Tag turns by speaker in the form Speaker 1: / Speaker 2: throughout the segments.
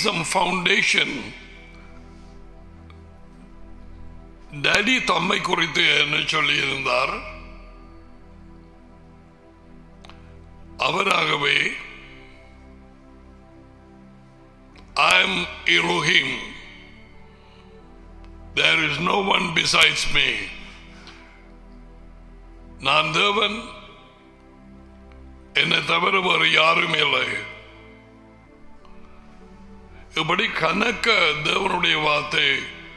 Speaker 1: some foundation. Daddy தம்மை குறித்து என்ன சொல்லியிருந்தார்? அவராகவே I am Elohim. There is no one besides me. நான் தேவன், என்னை தவிர வேறு யாரும் இல்லை. இப்படி கணக்க தேவனுடைய வார்த்தை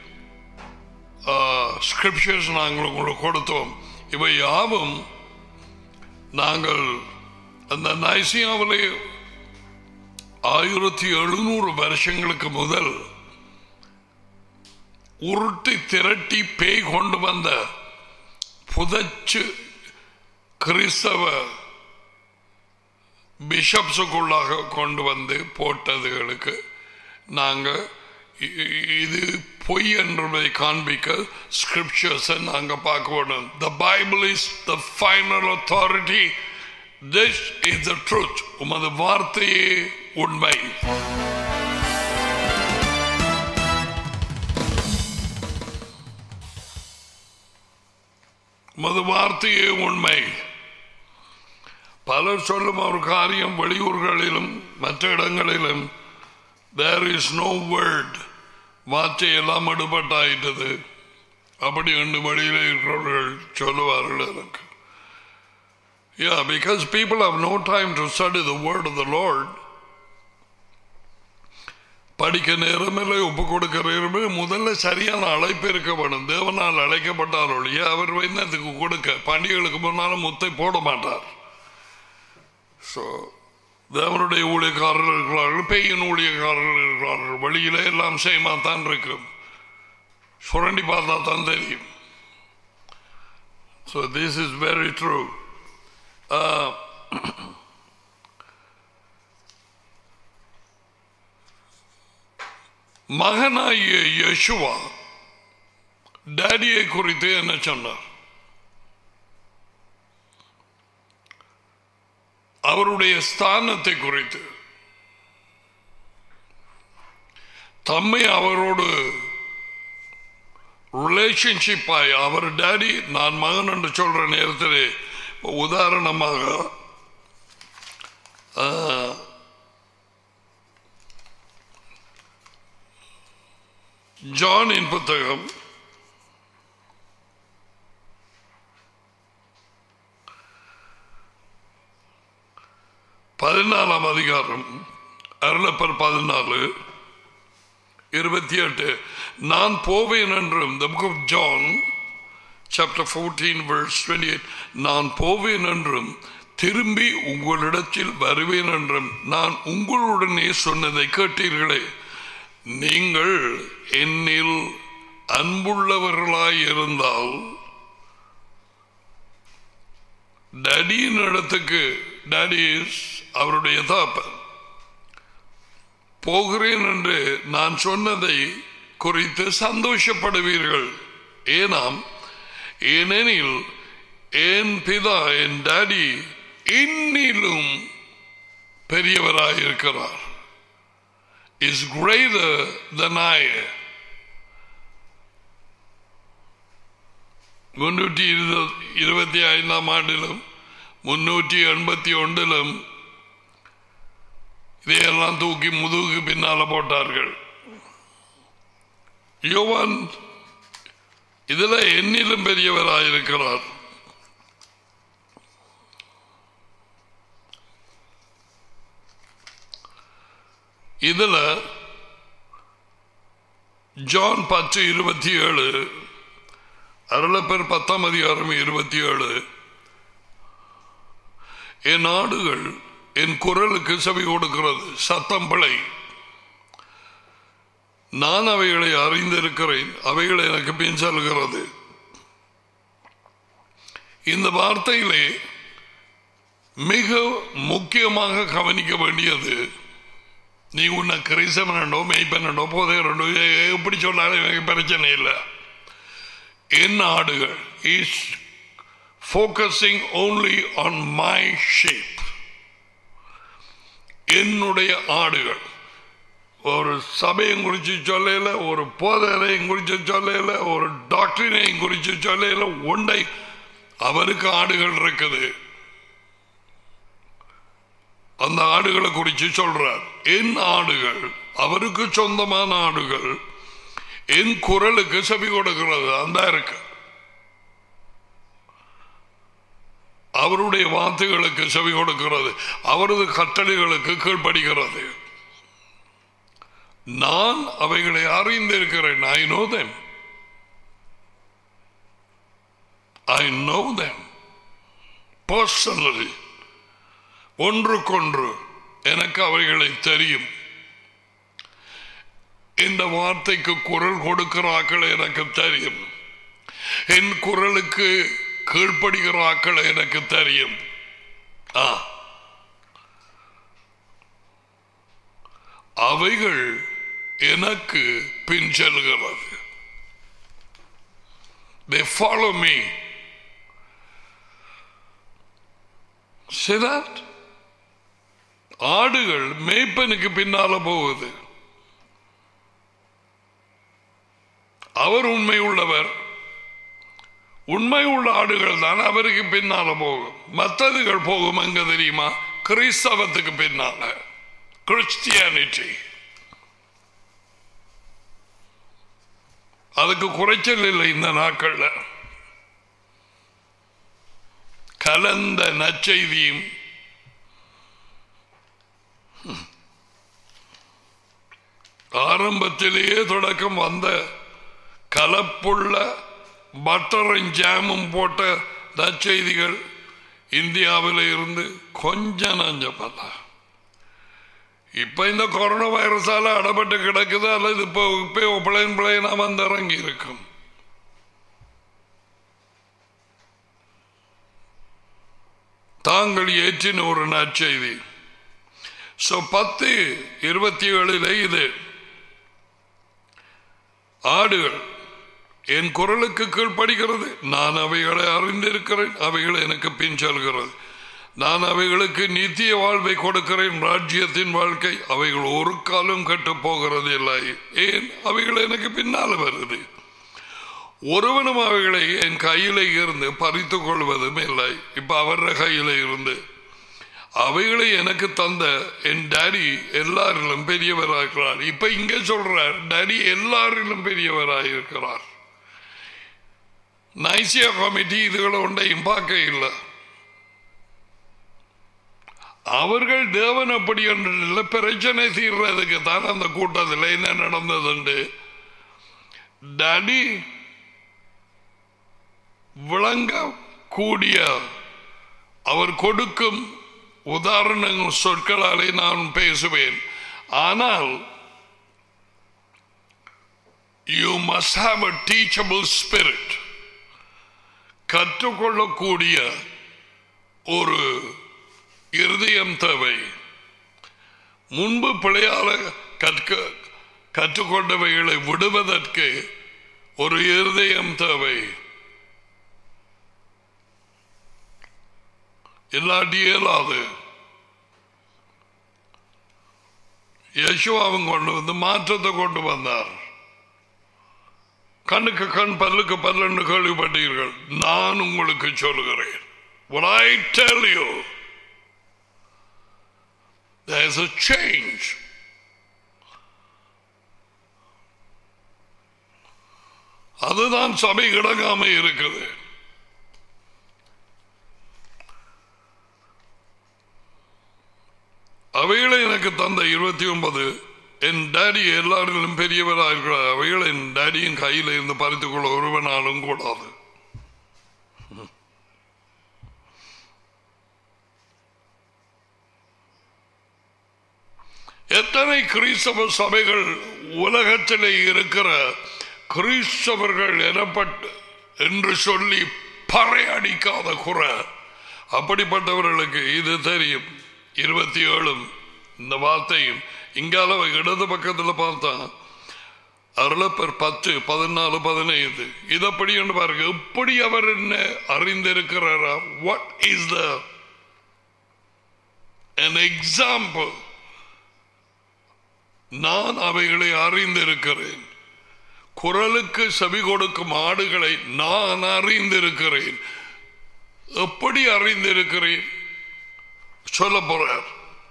Speaker 1: ஸ்கிரிப்சர்ஸ் நாங்கள் உங்களுக்கு கொடுத்தோம். இவை யாவும் நாங்கள் அந்த நைசியாவிலே 1700 வருஷங்களுக்கு முதல் உருட்டி திரட்டி பேய் கொண்டு வந்த புதச்சு கிறிஸ்தவ பிஷப்ஸுக்குள்ளாக கொண்டு வந்து போட்டதுகளுக்கு நாங்கள் இது பொய் என்பதை காண்பிக்க ஸ்கிரிப்சர்ஸை நாங்கள் பார்க்க வேண்டும். The Bible is the final authority. This is the truth. உமது வார்த்தையே உண்மை. உமது வார்த்தையே உண்மை. பலர் சொல்லும் ஒரு காரியம் வெளியூர்களிலும் மற்ற இடங்களிலும் there is no word, வார்த்தை எல்லாம் எடுபட்டாயிட்டது அப்படி என்று வழியில் இருக்கிறவர்கள் சொல்லுவார்கள் எனக்கு. Yeah, because people have no time to study the word of the Lord. படிக்க நேரமில்லை, ஒப்பு கொடுக்க நேரமில்லை. முதல்ல சரியான அழைப்பு இருக்க வேணும். தேவனால் அழைக்கப்பட்டார் ஒழிய அவர் என்னத்துக்கு கொடுக்க பண்டிகைகளுக்கு முன்னாலும் முத்தை போட மாட்டார். ஸோ தேவனுடைய ஊழியக்காரர்கள் இருக்கிறார்கள், பெய்யின் ஊழியக்காரர்கள் இருக்கிறார்கள். வழியில எல்லாம் செய்யமாத்தான் இருக்கும், சுரண்டி பார்த்தா தான் தெரியும். So this is very true. மகனாகிய யெஷுவா டாடியை குறித்து என்ன சொன்னார்? அவருடைய ஸ்தானத்தை குறித்து, தம்மை அவரோடு ரிலேஷன்ஷிப்பாய் அவர் டாடி நான் மகன் என்று சொல்ற நேரத்தில் உதாரணமாக ஜானின் புத்தகம் 14 அதிகாரம் அருளப்பர் 14:28 நான் போவேன் என்றும், the book of John chapter 14 verse 28 நான் போவேன் என்றும் திரும்பி உங்களிடத்தில் வருவேன் என்றும் நான் உங்களுடனே சொன்னதை கேட்டீர்களே, நீங்கள் என்னில் அன்புள்ளவர்களாய் இருந்தால் டாடியின் இடத்துக்கு, டாடி அவருடைய தாப்பன், போகிறேன் என்று நான் சொன்னதை குறித்து சந்தோஷப்படுவீர்கள். ஏனெனில் என் பிதா என் டாடி இன்னிலும் பெரியவராயிருக்கிறார். is greater than I. 325 ஆண்டிலும் 381 இதையெல்லாம் தூக்கி முதுகுக்கு பின்னால போட்டார்கள். யோவான் இதுல என்னிலும் பெரியவராயிருக்கிறார். இதுல ஜான் 10:27 அருளப்பர் 10 அதிகாரம் 27 என் ஆடுகள் என் குரலுக்கு செவி கொடுக்கிறது, சத்தம் பிழை, நான் அவைகளை அறிந்திருக்கிறேன், அவைகளை எனக்கு பின் செல்கிறது. இந்த வார்த்தையிலே மிக முக்கியமாக கவனிக்க வேண்டியது, நீ உன்னை கிறிஸ்தவனோ மெய்ப்பனோ போதையோ எப்படி சொன்னாலும் எனக்கு பிரச்சனை இல்லை. என் ஆடுகள் is focusing only on my sheep. என்னுடைய ஆடுகள். ஒரு சபையும் குறித்து சொல்லல, ஒரு போதனையும் குறித்து சொல்லல, ஒரு டாக்டரினையும் குறித்து சொல்லல. ஒன்றை அவருக்கு ஆடுகள் இருக்குது, அந்த ஆடுகளை குறித்து சொல்றார். என் ஆடுகள், அவருக்கு சொந்தமான ஆடுகள், என் குரலுக்கு செவி கொடுக்கிறது. அந்த இருக்கு அவருடைய வார்த்தைகளுக்கு செவி கொடுக்கிறது, அவரது கட்டளைகளுக்கு கீழ்ப்படுகிறது. நான் அவைகளை அறிந்திருக்கிறேன். I know them. I know them personally. ஒன்றுக்கொன்று எனக்கு அவைகளை தெரியும். இந்த வார்த்தைக்கு குரல் கொடுக்கிற ஆக்களை எனக்கு தெரியும். என் குரலுக்கு கீழ்ப்படுகிற ஆக்களை எனக்கு தெரியும். அவைகள் எனக்கு பின் செல்கிறது. They follow me. See that? ஆடுகள் மேய்ப்பனுக்கு பின்னால போகுது. அவர் உண்மை உள்ளவர். உண்மை உள்ள ஆடுகள் தான் அவருக்கு பின்னால போகும். மற்றதுகள் போகும் எங்க தெரியுமா? கிறிஸ்தவத்துக்கு பின்னால, கிறிஸ்டியானிட்டி. அதுக்கு குறைச்சல் இல்லை இந்த நாட்கள்ல. கலந்த நற்செய்தியும் ஆரம்பத்திலேயே தொடக்கம் வந்த கலப்புள்ள பட்டரும் ஜாமும் போட்ட நற்செய்திகள் இந்தியாவில் இருந்து கொஞ்சம் நஞ்சப்பல்ல. இப்ப இந்த கொரோனா வைரஸால அடப்பட்டு கிடக்குது, அல்லது இப்போ பிளைனா வந்து இறங்கி இருக்கும். தாங்கள் ஏற்றின ஒரு நற்செய்தி. 10:27 இது ஆடுகள் என் குரலுக்கு கீழ்ப்படுகிறது, நான் அவைகளை அறிந்திருக்கிறேன், அவைகள் எனக்கு பின் செல்கிறது. நான் அவைகளுக்கு நித்திய வாழ்வை கொடுக்கிறேன், ராஜ்யத்தின் வாழ்க்கை. அவைகள் ஒரு காலம் கட்டு போகிறது இல்லை. ஏன்? அவைகள் எனக்கு பின்னால் வருது. ஒருவனும் அவைகளை என் கையில இருந்து பறித்துக் கொள்வதும் இல்லை. இப்ப அவர கையில இருந்து அவைகளை எனக்கு தந்த என் டாடி எல்லாரிலும் பெரியவராகிறார். இப்ப இங்க சொல்றார், டாடி எல்லாரிலும் பெரியவராயிருக்கிறார். நைசியா கமிட்டி இதுகளை ஒன்றையும் பார்க்க இல்லை. அவர்கள் தேவன் அப்படி ஒன்று பிரச்சனை தீர்றதுக்கு தான் அந்த கூட்டத்தில் என்ன நடந்ததுண்டு டாடி விளங்க கூடிய அவர் கொடுக்கும் உதாரணங்கள் சொற்களாலே நான் பேசுவேன். ஆனால் you must have a teachable spirit. கற்றுக்கொள்ளக்கூடிய ஒரு இருதயம் தேவை. முன்பு பிழையால கற்றுக்கொண்டவைகளை விடுவதற்கு ஒரு இருதயம் தேவை. இல்லாட்டி இயலாது. யேசுவாவும் கொண்டு வந்து மாற்றத்தை கொண்டு வந்தார். கண்ணுக்கு கண் பல்லுக்கு பல்லு கேள்விப்பட்டீர்கள். நான் உங்களுக்கு சொல்லுகிறேன், what I tell you, there's a change. அதுதான் சபை கிடக்காம இருக்குது. அவைகளை எனக்கு தந்த 29 என் டாடி எல்லாரிலும் பெரியவராக, அவைகளை என் டாடியின் கையில் இருந்து பறித்துக் கொள்ள ஒருவனாலும் கூடாது. எத்தனை கிறிஸ்தவ சபைகள் உலகத்திலே இருக்கிற கிறிஸ்தவர்கள் எனப்பட்டு என்று சொல்லி பறையடிக்காத குறை, அப்படிப்பட்டவர்களுக்கு இது தெரியும். 27 இந்த வார்த்தையும் இங்கால இடது பக்கத்தில் பார்த்தா அருளப்பர் 10, 14, 15 இதப்படி என்று பாருங்க. எப்படி அவர் என்ன அறிந்திருக்கிறாரா? What is an example நான் அவைகளை அறிந்திருக்கிறேன். குரலுக்கு செவி கொடுக்கும் ஆடுகளை நான் அறிந்திருக்கிறேன். எப்படி அறிந்திருக்கிறேன் சொல்ல போறார்.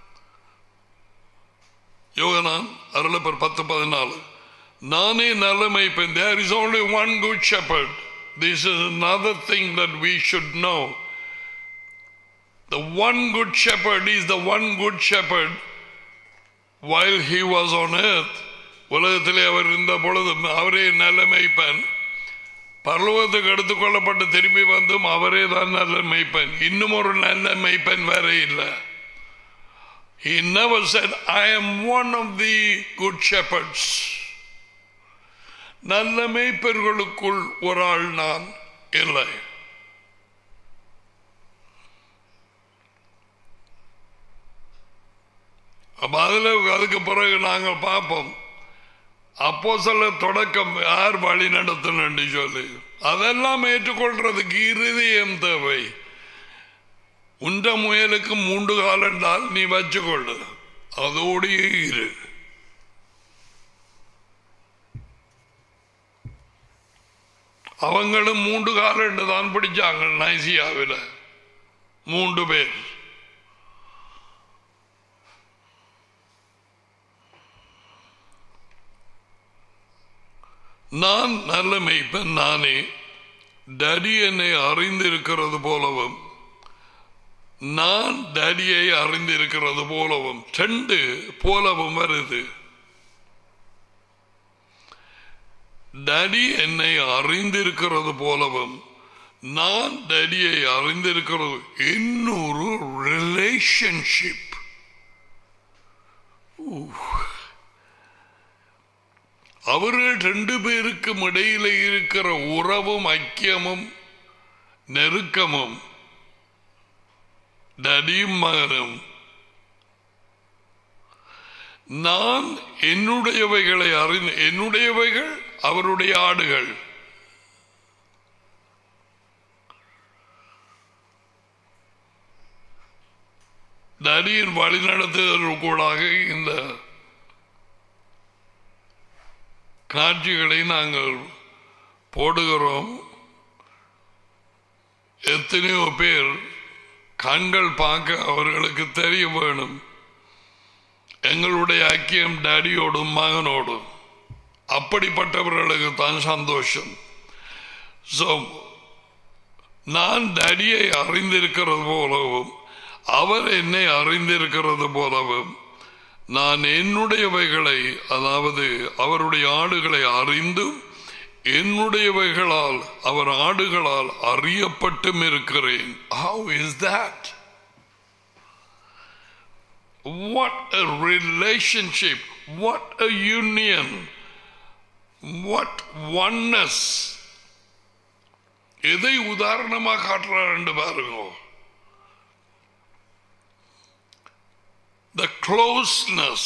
Speaker 1: யோகனான் அருளப்பர் 10:14. நானே நல்ல மேய்ப்பன். There is only one good shepherd. This is another thing that we should know. The one good shepherd is the one good shepherd while he was on earth. உலகத்திலே அவர் இருந்த பொழுது அவரே நல்ல மேய்ப்பன். பரலோகத்துக்கு எடுத்துக்கொள்ளப்பட்டு திரும்பி வந்தும் அவரே தான் நல்ல மேய்ப்பன். இன்னும் ஒரு நல்ல மேய்ப்பன் வேற இல்லை. He never said, I am one of the good shepherds. நல்ல மேய்ப்பர்களுக்குள் ஒரு ஆள் நான் இல்லை. அதுக்கு பிறகு நாங்கள் பார்ப்போம் அப்போஸ்தலர் தொடக்கம் யார் வழி நடத்தணும் சொல்லி அதெல்லாம் ஏற்றுக்கொள்றதுக்கு இருதயம் தேவை. உண்ட முயலுக்கு 3 கால் என்றால் நீ வச்சுக்கொள்ளு, அதோடையே இரு. அவங்களும் 3 கால் என்று தான் பிடிச்சாங்க. நைசியாவில் 3 பேர். நான் நல்ல மேய்ப்பன் நானே, டேடி என்னை அறிந்திருக்கிறது போலவும் நான் டேடியை அறிந்திருக்கிறது போலவும் 2 போலவும் வருது. டேடி என்னை அறிந்திருக்கிறது போலவும் நான் டேடியை அறிந்திருக்கிறது. இன்னொரு ரிலேஷன்ஷிப். அவர்கள் 2 பேருக்கும் இடையில இருக்கிற உறவும் ஐக்கியமும் நெருக்கமும் டடியும் மகனும். நான் என்னுடையவைகளை அறிந்து, என்னுடையவைகள் அவருடைய ஆடுகள். டடியின் வழிநடத்துதலுக்கூடாக இந்த காட்சிகளை நாங்கள் போடுகிறோம். எத்தனையோ பேர் கண்கள் பார்க்க அவர்களுக்கு தெரிய வேணும். எங்களுடைய ஐக்கியம் டாடியோடும் மகனோடும். அப்படிப்பட்டவர்களுக்கு தான் சந்தோஷம். நான் டாடியை அறிந்திருக்கிறது போலவும் அவர் என்னை அறிந்திருக்கிறது போலவும் நான் என்னுடையவைகளை, அதாவது அவருடைய ஆடுகளை அறிந்தும் என்னுடையவைகளால் அவர் ஆடுகளால் அறியப்பட்டும் இருக்கிறேன். How is that? What a relationship, what a union, what oneness. எதை உதாரணமாக காட்டுறார் என்று பாருங்க. The closeness,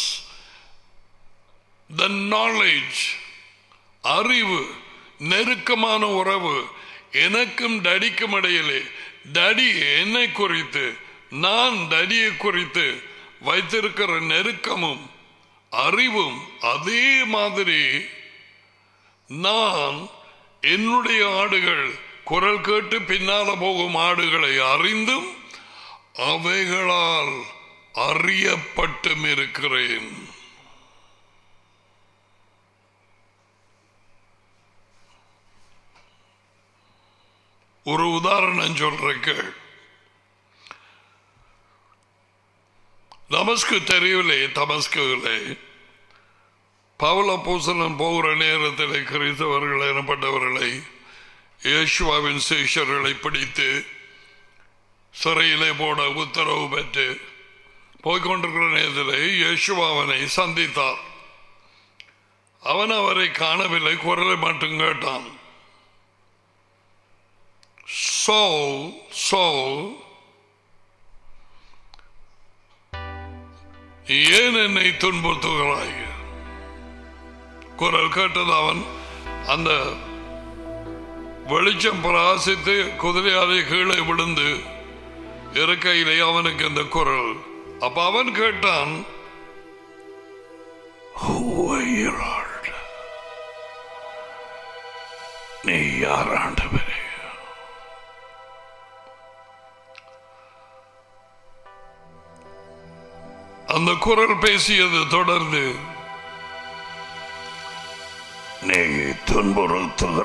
Speaker 1: the knowledge, அறிவு, நெருக்கமான உறவு எனக்கும் டடிக்கும் இடையிலே. டடி என்னை குறித்து, நான் டடியை குறித்து வைத்திருக்கிற நெருக்கமும் அறிவும் அதே மாதிரி நான் என்னுடைய ஆடுகள் குரல் கேட்டு பின்னால போகும் ஆடுகளை அறிந்தும் அவைகளால் அறியப்பட்டும் இருக்கிறேன். ஒரு உதாரணம் சொல்றேன். தமஸ்கு தெரியவில்லை. தமஸ்குவிலே பவுல் அப்போஸ்தலன் போகிற நேரத்தில் கிறிஸ்தவர்கள் எனப்பட்டவர்களை, இயேசுவின் சீஷர்களை பிடித்து சிறையிலே போட உத்தரவு பெற்று போய்கொண்டிருக்கிற நேரத்தில் இயேசுவா அவனை சந்தித்தார். அவன் அவரை காணவில்லை, குரலை மட்டும் கேட்டான். Saul, Saul, ஏன் என்னை துன்புறுத்துகிறாய்? குரல் கேட்டது. அவன் அந்த வெளிச்சம் பிரகாசித்து குதிரையாலே கீழே விழுந்து இருக்கையிலே அவனுக்கு இந்த குரல். அப்ப அவன் கேட்டான், நீ யார் ஆண்டவரே? அந்த குரல் பேசியது தொடர்ந்து, நீ துன்புறுத்துகிற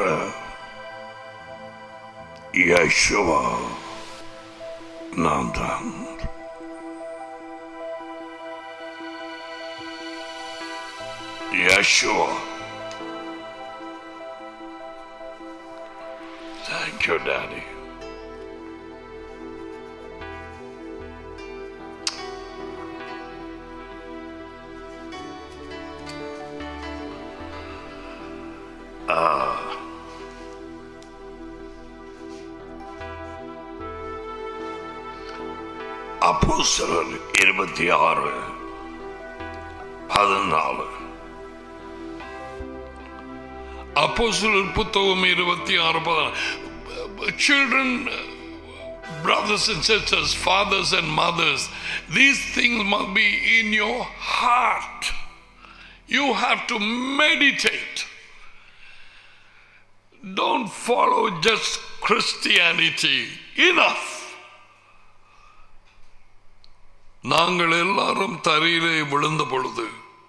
Speaker 1: யெகோவா நான் தான். யெகோவா. Thank you, Daddy. அப்போஸ்தலர் 26:14. அப்போஸ்தலர் புத்தகம் 26:14. Children, brothers and sisters, fathers and mothers, these things must be in your heart. You have to meditate. Don't follow just Christianity. Enough. நாங்கள் எல்லாரும் தரையிலே விழுந்த பொழுது,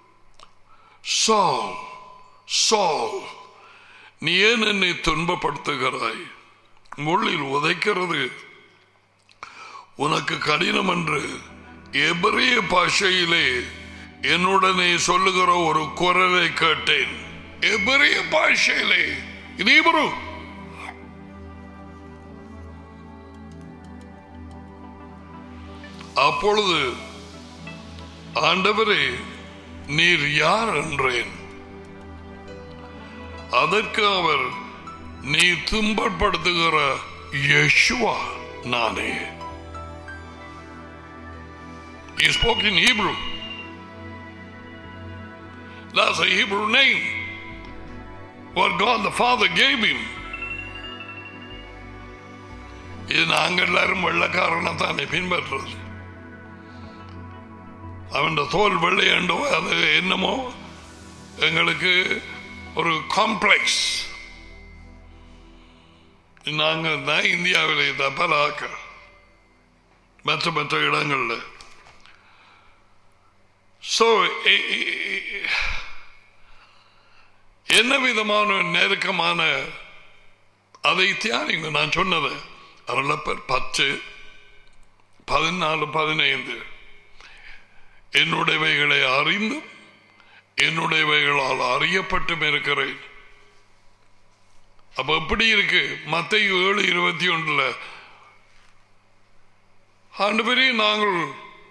Speaker 1: சால் சால், நீ ஏன் என்னை துன்பப்படுத்துகிறாய்? முள்ளில் உதைக்கிறது உனக்கு கடினம் என்று எபிரேய பாஷையிலே என்னுடனே சொல்லுகிற ஒரு குரலை கேட்டேன். எபிரேய பாஷையிலே, இது ஹீப்ரு. அப்பொழுது ஆண்டவரே நீர் யார் என்றேன். அதற்கு அவர், நீ துன்பப்படுத்துகிற யெகோவா நானே. He spoke in Hebrew. That's a Hebrew name, what God the Father gave him. இது நாங்கள் எல்லாரும் வெள்ளக்காரனை தானே பின்பற்றுறது. அவன் தோல் வெள்ளையண்டோ அது என்னமோ எங்களுக்கு ஒரு காம்ப்ளெக்ஸ். நாங்கள் தான் இந்தியாவில் பலாக்க மற்ற மற்ற இடங்கள்ல. என்ன விதமான நெருக்கமான அதை தியானிங்க. நான் சொன்னது அருளப்பர் 10:14-15. என்னுடையவைகளை அறிந்தும் என்னுடையவைகளால் அறியப்பட்டும் இருக்கிறேன். அப்ப எப்படி இருக்கு? மத்தேயு 7:21 ஆண்டவரே நாங்கள்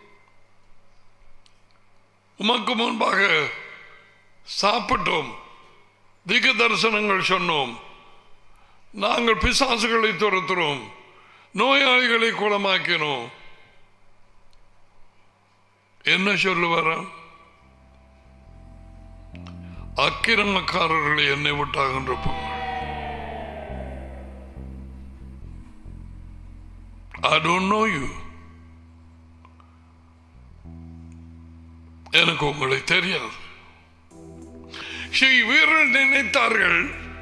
Speaker 1: உமக்கு முன்பாக சாப்பிட்டோம், தீர்க்க தரிசனங்கள் சொன்னோம், நாங்கள் பிசாசுகளை துரத்துறோம், நோயாளிகளை குணமாக்கினோம். என்ன சொல்லுவார? அக்கிரமக்காரர்களை என்னை விட்டாகின்ற I don't know you. எனக்கு உங்களை தெரியாது. இவர்கள் நினைத்தார்கள்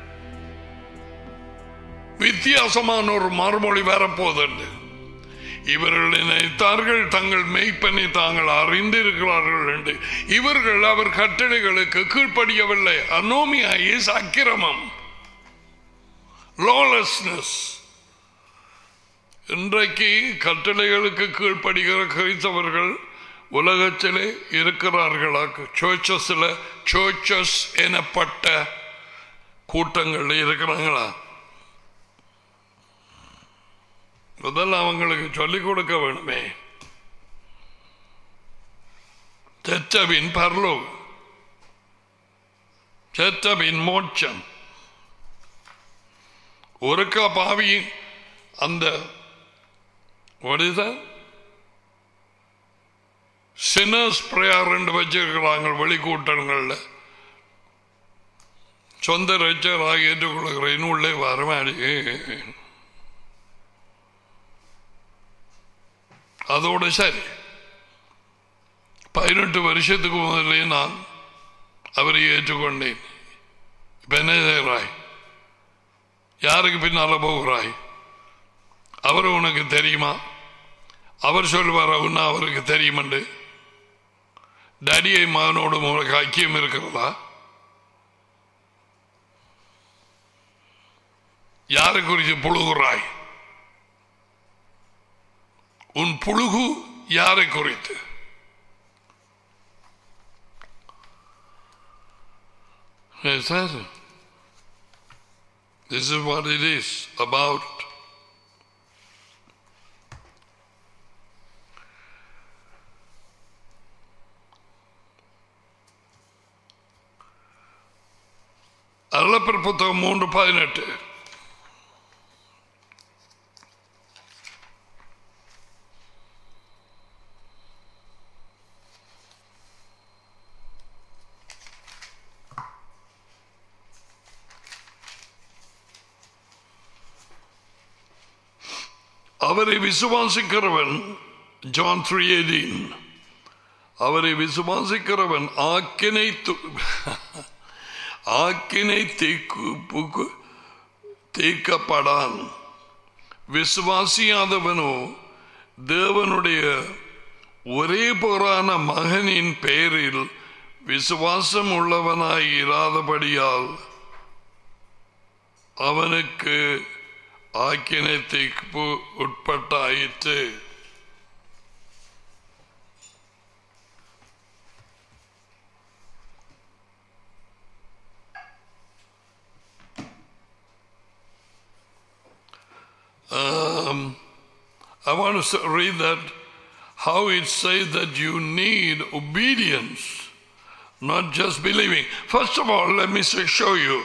Speaker 1: வித்தியாசமான ஒரு மறுமொழி வரப்போதென்று. இவர்கள் நினைத்தார்கள் தங்கள் மெய்ப்பனை தாங்கள் அறிந்திருக்கிறார்கள் என்று. இவர்கள் அவர் கட்டளைகளுக்கு கீழ்ப்படியவில்லை. அனோமியா இஸ் அக்கிரமம், லாலெஸ்னஸ். இன்றைக்கு கட்டளைகளுக்கு கீழ்ப்படுகிற கிறிஸ்தவர்கள் உலகத்திலே இருக்கிறார்களா? சர்ச்சஸ் எனப்பட்ட கூட்டங்கள் இருக்கிறாங்களா? முதல்ல அவங்களுக்கு சொல்லிக் கொடுக்க வேணுமே. செத்தபின் பரலோகம், செத்தபின் மோட்சம். ஒருக்கா பாவியின் அந்த சினர்ஸ் பிரேயர் என்று வச்சிருக்கிறாங்க வெளிக்கூட்டங்கள்ல. சொந்த ரட்சகராக ஏற்றுக்கொள்கிறேன் உள்ளே வரமாடி. அதோட சரி, 18 வருஷத்துக்கு முதலே நான் அவரை ஏற்றுக்கொண்டேன். இப்ப என்ன செய்கிறாய்? யாருக்கு பின்னால போகிறாய்? அவர் உனக்கு தெரியுமா? அவர் சொல்வார் உன்ன அவருக்கு தெரியுமண்டு. டடியை மகனோடு உனக்கு ஐக்கியம் இருக்கிறதா? யாரை குறித்து புழுகுறாய்? உன் புழுகு யாரை குறித்து? This is what it is about. அருளப்பர் புத்தகம் 3:18. அவரை விசுவாசிக்கிறவன், John 3:18, அவரை விசுவாசிக்கிறவன் ஆக்கினை தீர்க்கப்படான். விசுவாசியாதவனோ தேவனுடைய ஒரே பேரான மகனின் பெயரில் விசுவாசம் உள்ளவனாய் இராதபடியால் அவனுக்கு ஆக்கினை தீர்ப்பு உட்பட்டாயிற்று. I want to read that, how it says that you need obedience, not just believing. First of all, let me show you.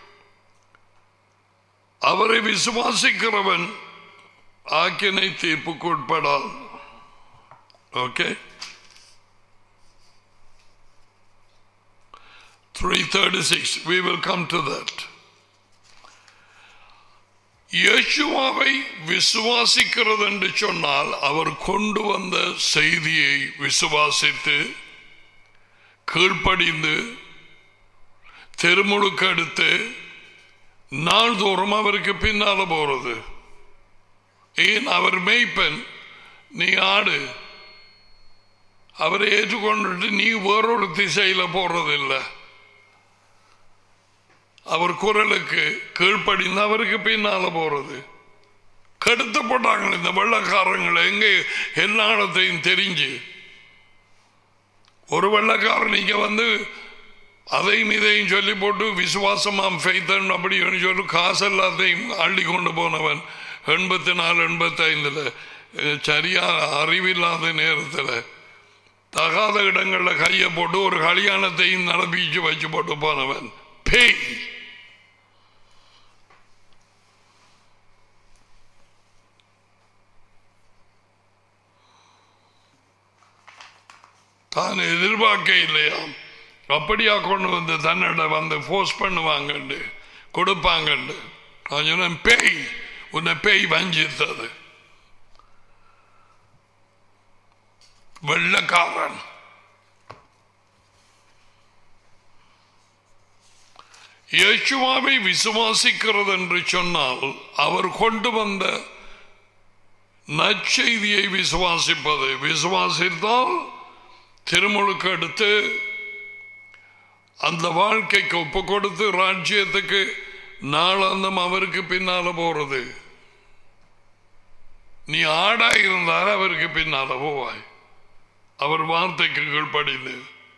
Speaker 1: அவரை விசுவாசிக்கிறவன் ஆக்கினை தீர்ப்புக்கு உட்படான். Okay, 3:36. We will come to that. இயேசுவை விசுவாசிக்கிறது என்று சொன்னால் அவர் கொண்டு வந்த செய்தியை விசுவாசித்து கீழ்ப்படிந்து தெருமுழுக்கு எடுத்து நாள்தோறும் அவருக்கு பின்னால போறது. ஏன்? அவர் மேய்ப்பன், நீ ஆடு. அவரை ஏற்றுக்கொண்டுட்டு நீ வேறொரு திசையில போறதில்லை. அவர் குரலுக்கு கீழ்ப்படிந்து அவருக்கு பின்னால போறது. கெடுத்து போட்டாங்க இந்த வெள்ளக்காரங்களை. எங்க எல்லா இடத்தையும் தெரிஞ்சு ஒரு வெள்ளக்காரன் இங்க வந்து அதையும் இதையும் சொல்லி போட்டு விசுவாசமாம் ஃபெய்தன் அப்படின்னு சொல்லி காசு எல்லாத்தையும் அள்ளி கொண்டு போனவன் 84, 85 சரியா அறிவில்லாத நேரத்தில் தகாத இடங்கள்ல கையை போட்டு ஒரு கல்யாணத்தையும் நடப்பிச்சு வச்சு போட்டு போனவன் பேய். தான் எதிர்பார்க்க இல்லையா, அப்படியா கொண்டு வந்து தன்னிட வந்து போர்ஸ் பண்ணுவாங்க கொடுப்பாங்க. நான் சொன்னேன் பேய், உன்னை பேய் வஞ்சித்தது. வெள்ளக்காரன். இயேசுவை விசுவாசிக்கிறது என்று சொன்னால் அவர் கொண்டு வந்த நற்செய்தியை விசுவாசிப்பது. விசுவாசித்தால் திருமுழுக்கு எடுத்து அந்த வாழ்க்கைக்கு ஒப்பு கொடுத்து ராஜ்யத்துக்கு நாளாந்தம் அவருக்கு பின்னால போறது. நீ ஆடா இருந்தால் அவருக்கு பின்னால போவாய். அவர் வார்த்தைக்கு கீழ்ப்படிந்து.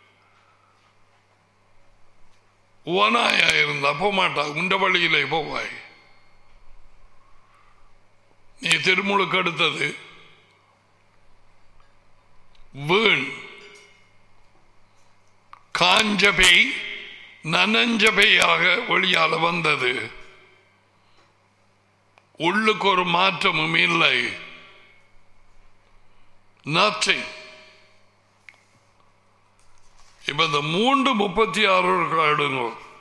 Speaker 1: ஓனாயா இருந்தா போமாட்டா, உண்ட வழியிலே போவாய். நீ திருமுழுக்கு எடுத்தது வீண். காஞ்சபை நனஞ்சபையாக வெளியால வந்தது. உள்ளுக்கு ஒரு மாற்றமும் இல்லை. Nothing. இப்ப இந்த 3:36 எடுங்க.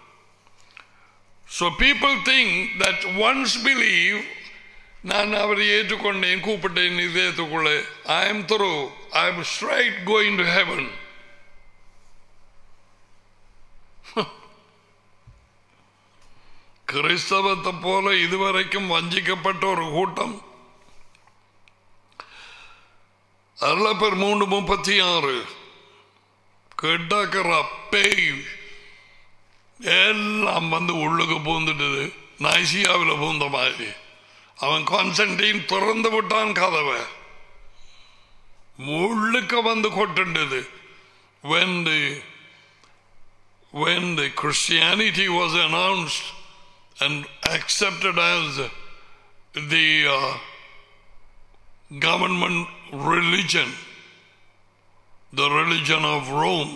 Speaker 1: So people think that once believe, நான் அவரை ஏற்றுக்கொண்டேன், கூப்பிட்டேன் இதயத்துக்குள்ள, I am through, I am straight going to heaven. கிறிஸ்தவத்தை போல இதுவரைக்கும் வஞ்சிக்கப்பட்ட ஒரு கூட்டம். அருளப்பர் 3:36 கேட்டாக்கிற பேய் எல்லாம் வந்து உள்ளுக்கு பூந்துட்டது. நைசியாவில் பூந்த மாதிரி அவன் கான்ஸ்டன்டைன் திறந்து விட்டான் கதவை, உள்ளுக்க வந்து கொட்டுண்டது. when the Christianity was announced and accepted as the government religion, the religion of Rome,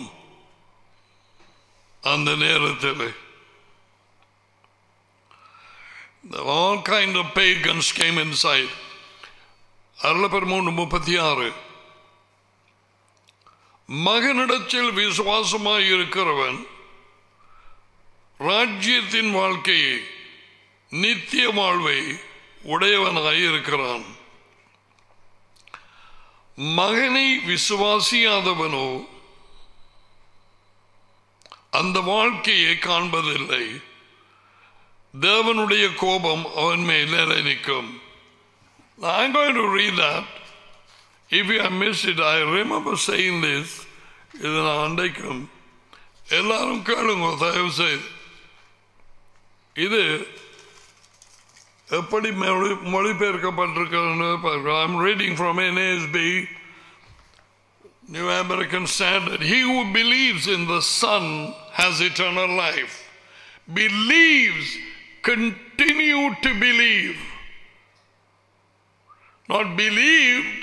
Speaker 1: அந்த நேரத்தில் all kind of pagans came inside. அருளப்பர் 3:36 மகனிடத்தில் விசுவாசமாய் இருக்கிறவன் ராஜ்யத்தின் வாழ்க்கையை நித்திய வாழ்வை உடையவனாய் இருக்கிறான். மகனை விசுவாசியாதவனோ அந்த வாழ்க்கையை காண்பதில்லை. தேவனுடைய கோபம் அவன் மேல் நிற்கும். I'm going to read that. If you have missed it, I remember saying this. இதை நான் அண்டைக்கும் எல்லாரும் கேளுங்க தயவு செய்து. இது எப்படி மொழிபெயர்க்கப்பட்டிருக்கிறது? I'm reading from NASB, New American Standard. He who believes in the Son has eternal life. Believes, continue to believe. Not believed.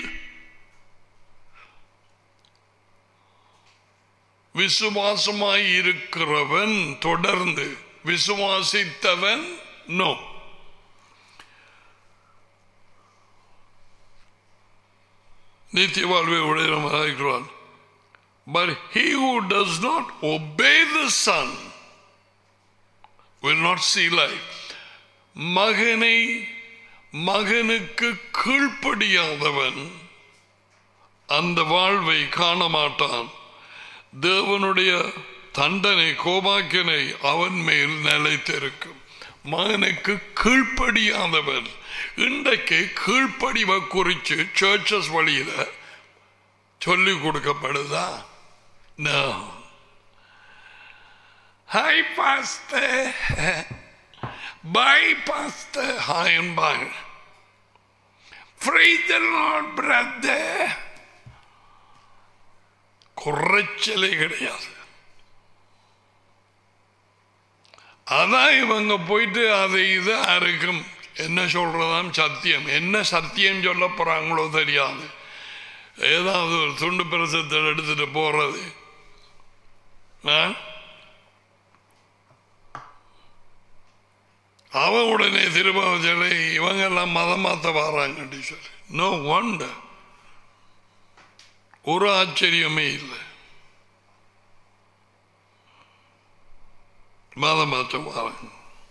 Speaker 1: விசுவாசமாய் இருக்கிறவன் தொடர்ந்து, விசுவாசித்தவன் நோ. நித்திய வாழ்வை உடையவனாகிறான். But he who does not obey the Son will not see life. மகனுக்கு கீழ்ப்படியாதவன் அந்த வாழ்வை காண மாட்டான். தேவனுடைய தண்டனை, கோபாக்கினை அவன் மேல் நிலைத்திருக்கும். மகனுக்கு கீழ்ப்படியாதவன். இன்றைக்கு கீழ்ப்படிவை குறித்து சர்ச்சஸ் வழியில சொல்லிக் கொடுக்கப்படுதா? No. Hi pastor, bye pastor, hi and bye. Praise the Lord brother. குறைச்சலே கிடையாது. அதான் இவங்க போயிட்டு அதை இது இருக்கும் என்ன சொல்றதாம் சத்தியம். என்ன சத்தியம் சொல்ல போறாங்களோ தெரியாது. ஏதாவது ஒரு துண்டு பிரசத்தை எடுத்துட்டு போறது. அவன் உடனே திரும்ப இவங்க எல்லாம் மதம் மாத்த வராங்க சொல்லி. நோ வண்டர், ஒரு ஆச்சரியமே இல்லை. மதம் மாற்ற வராங்க.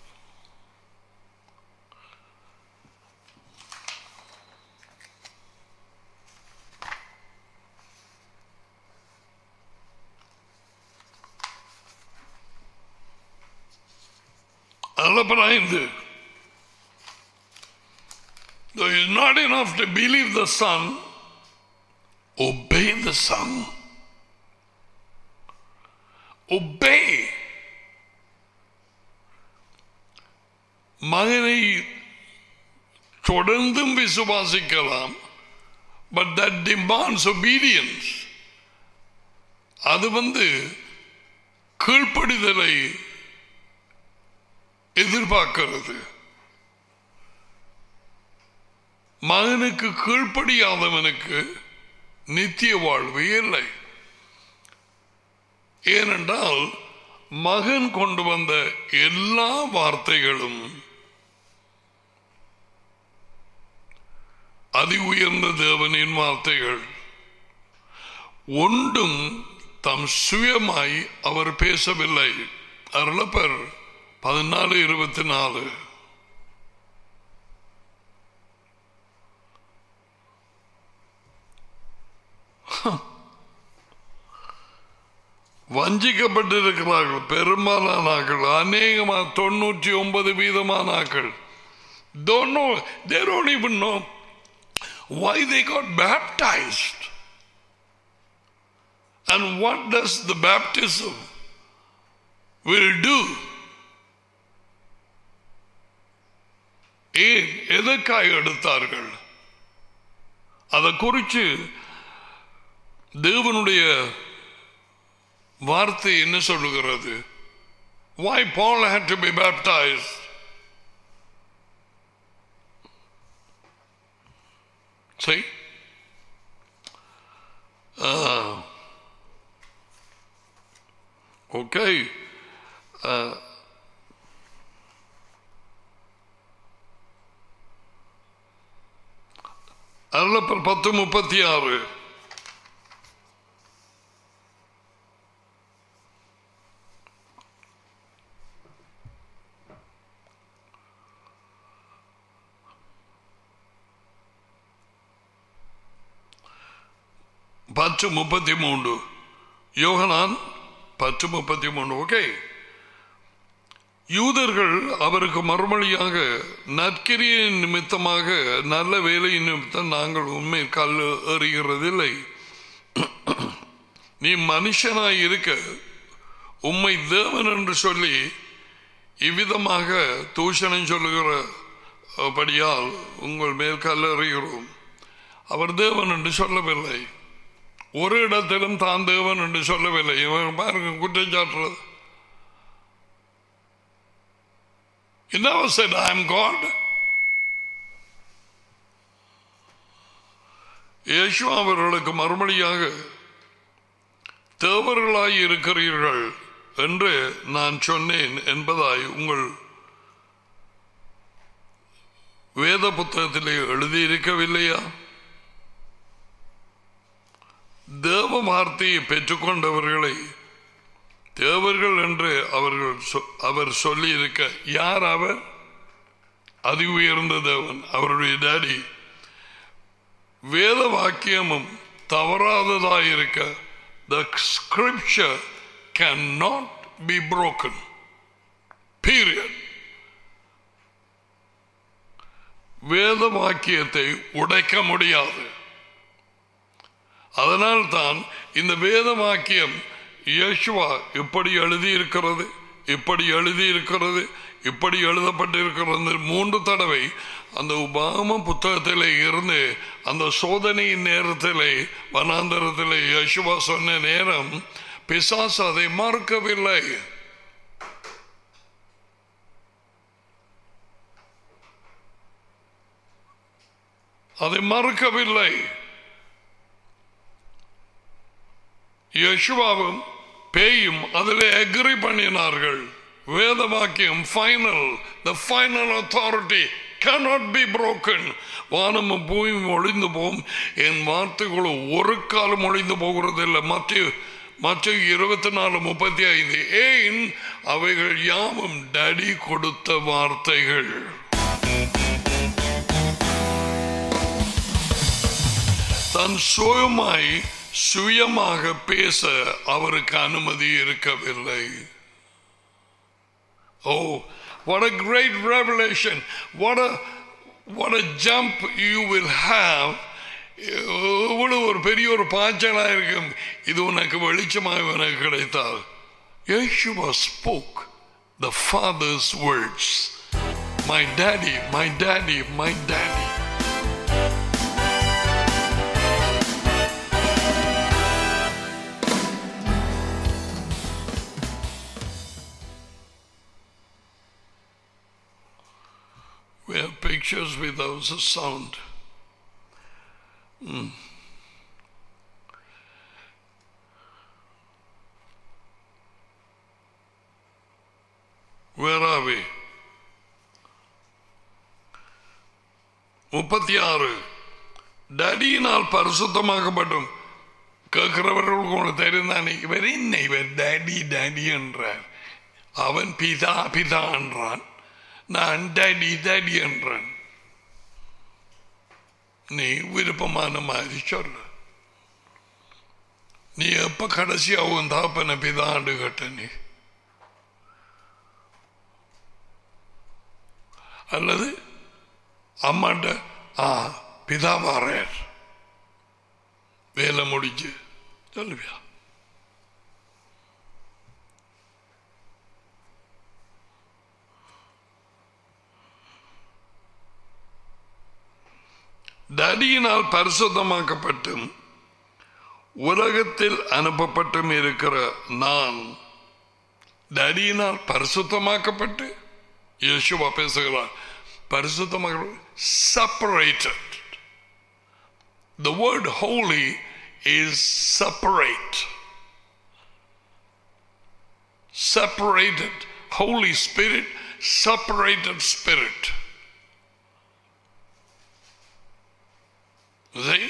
Speaker 1: Though it is not enough to believe the Son, obey the Son. Obey. மகனை தொடர்ந்தும் விசுவாசிக்கலாம். But that demands obedience. அது கீழ்ப்படிதலை எதிர்பார்க்கிறது. மகனுக்கு கீழ்ப்படியாதவனுக்கு நித்திய வாழ்வு இல்லை. ஏனென்றால் மகன் கொண்டு வந்த எல்லா வார்த்தைகளும் அதி உயர்ந்த தேவனின் வார்த்தைகள். ஒன்றும் தம் சுயமாய் அவர் பேசவில்லை. அருளப்பர் 14:24. வஞ்சிக்கப்பட்டிருக்கிறார்கள். பெரும்பாலானாக்கள், அநேகமாக 99% don't know, they don't even know why they got baptized and what does the baptism will do. ஏன் எதற்காக எடுத்தார்கள் அதை குறித்து தேவனுடைய வார்த்தை என்ன சொல்லுகிறது? Why Paul had to be baptized? See? Okay. அருளப்பர் 10:36. யோகனான் 10:33. ஓகே. யூதர்கள் அவருக்கு மறுமொழியாக, நற்கிரியின் நிமித்தமாக நல்ல வேலையின் நிமித்தம் நாங்கள் உண்மை கல் எறிகிறதில்லை. நீ மனுஷனாய் இருக்க உம்மை தேவன் என்று சொல்லி இவ்விதமாக தூஷணம் சொல்லுகிறபடியால் உங்கள் மேல் கல் எறிகிறோம். அவர் தேவன் என்று சொல்லவில்லை. ஒரு இடத்திலும் தான் தேவன் என்று சொல்லவில்லை. இவன் பாருங்க குற்றம் சாட்டுறது. He never said, I am God. இயேசு அவர்களுக்கு மறுமொழியாக, தேவர்களாய் இருக்கிறீர்கள் என்று நான் சொன்னேன் என்பதாய் உங்கள் வேத புத்தகத்திலே எழுதியிருக்கவில்லையா? தேவ வார்த்தையை பெற்றுக்கொண்டவர்களை தேவர்கள் என்று அவர் சொல்லி இருக்க, யார் அவர்? அதி உயர்ந்த தேவன், அவருடைய டாடி. வேத வாக்கியமும் தவறாததாயிருக்க, the scripture cannot be broken, period. வேத வாக்கியத்தை உடைக்க முடியாது. அதனால்தான் இந்த வேத வாக்கியம் யேசுவா இப்படி எழுதியிருக்கிறது, இப்படி எழுதியிருக்கிறது, இப்படி எழுதப்பட்டிருக்கிறது 3 தடவை அந்த உபாகம புத்தகத்திலே இருந்து அந்த சோதனையின் நேரத்திலே வனாந்தரத்திலே யேசுவா சொன்ன நேரம் பிசாசு அதை மறுக்கவில்லை. அதை மறுக்கவில்லை. யேசுவாவும் பேயும் அதில் அக்ரி பண்ணினார்கள். வேத வாக்கியம் final, the final authority cannot be broken. வானமும் பூமியும் ஒளிந்து போகும், என் வார்த்தைகளும் ஒரு காலம் ஒளிந்து போகிறதில்லை. மத்திய 24:35. ஏன்? அவைகள் யாவும் டாடி கொடுத்த வார்த்தைகள். தன் சுயமாக பேச அவருக்கு அனுமதி இருக்கவில்லை. Oh, what a great revelation. What a jump you will have. இவ்வளவு ஒரு பெரிய ஒரு பாய்ச்சலா இருக்கும். இது உனக்கு வெளிச்சமாக உனக்கு கிடைத்தால். Yeshua spoke the Father's words. My daddy, my daddy, my daddy. We have pictures without a sound. Where are we? 36. டாடியினால் பரிசுத்தமாக்கப்பட்டும். கேட்கிறவர்களுக்கு ஒன்று தெரிந்தானே, இவர் என்ன இவர் டாடி டாடி என்றார். அவன் பிதா பிதா என்றான், நான் டாடி டாடி என்றான். நீ விருப்பமான மாதிரி சொல்ல. நீ எப்ப கடைசியாவும் தாப்பன பிதாண்டு கேட்ட நீ? அல்லது அம்மாட்ட பிதா வாரர் வேலை முடிச்சு சொல்லுவியா? டடியினால் பரிசுத்தமாக்கப்பட்டும் உலகத்தில் அனுப்பப்பட்டும் இருக்கிற நான், டடியினால் பரிசுத்தமாக்கப்பட்டு இயேசுவா பேசுகிறார். பரிசுத்தமாக separated. The word holy is separate. Separated. Holy Spirit, separated spirit. See?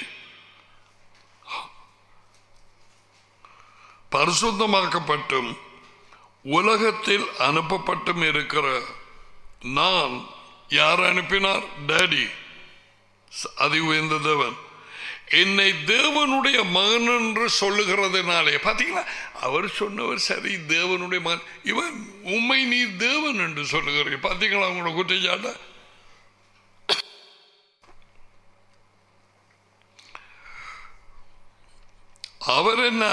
Speaker 1: பரிசுத்தமாக்கப்பட்டும் உலகத்தில் அனுப்பப்பட்டும் இருக்கிற நான், யார் அனுப்பினார்? டாடி, அதி உயர்ந்த தேவன். என்னை தேவனுடைய மகன் என்று சொல்லுகிறதுனாலே, பார்த்தீங்களா, அவர் சொன்னவர் சரி, தேவனுடைய மகன். இவன் உண்மை நீ தேவன் என்று சொல்லுகிறீர். பார்த்தீங்களா அவங்களோட குற்றச்சாட்ட? அவர் என்ன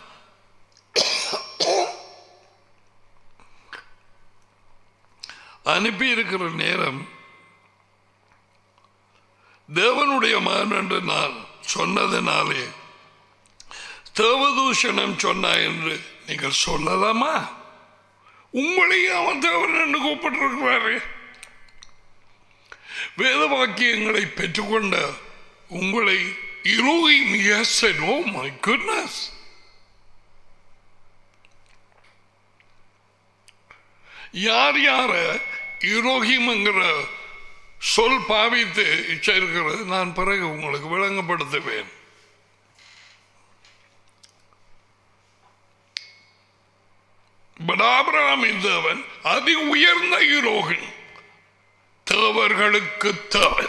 Speaker 1: அனுப்பி இருக்கிற நேரம் தேவனுடைய மகன் என்று நான் சொன்னதினாலே தேவதூஷணம் சொன்னா என்று நீங்கள் சொல்லலாமா? உங்களையும் அவன் தேவன் என்று கூப்பிட்டிருக்கிறாரு. வேத வாக்கியங்களை பெற்றுக்கொண்ட உங்களை Elohim, yes, said, oh my goodness. யார் யார ஈரோகிம்ங்கிற சொல் பாவித்து இருக்கிறது நான் பிறகு உங்களுக்கு விளங்கப்படுத்துவேன். ஆபிரகாமின் தேவன் அதி உயர்ந்த ஈரோகின், தேவர்களுக்கு தேவன்.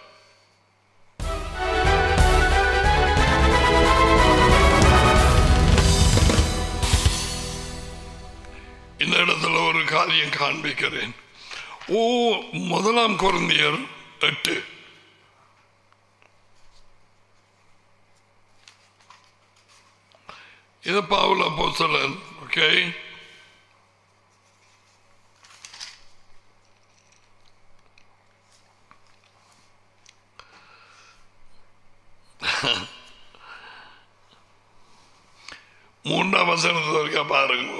Speaker 1: இந்த இடத்துல ஒரு காரியம் காண்பிக்கிறேன். முதலாம் கொரிந்தியர் 8. இது பவுல் அப்போஸ்தலன். ஓகே, மூன்றாம் வசனத்திற்கு பாருங்க.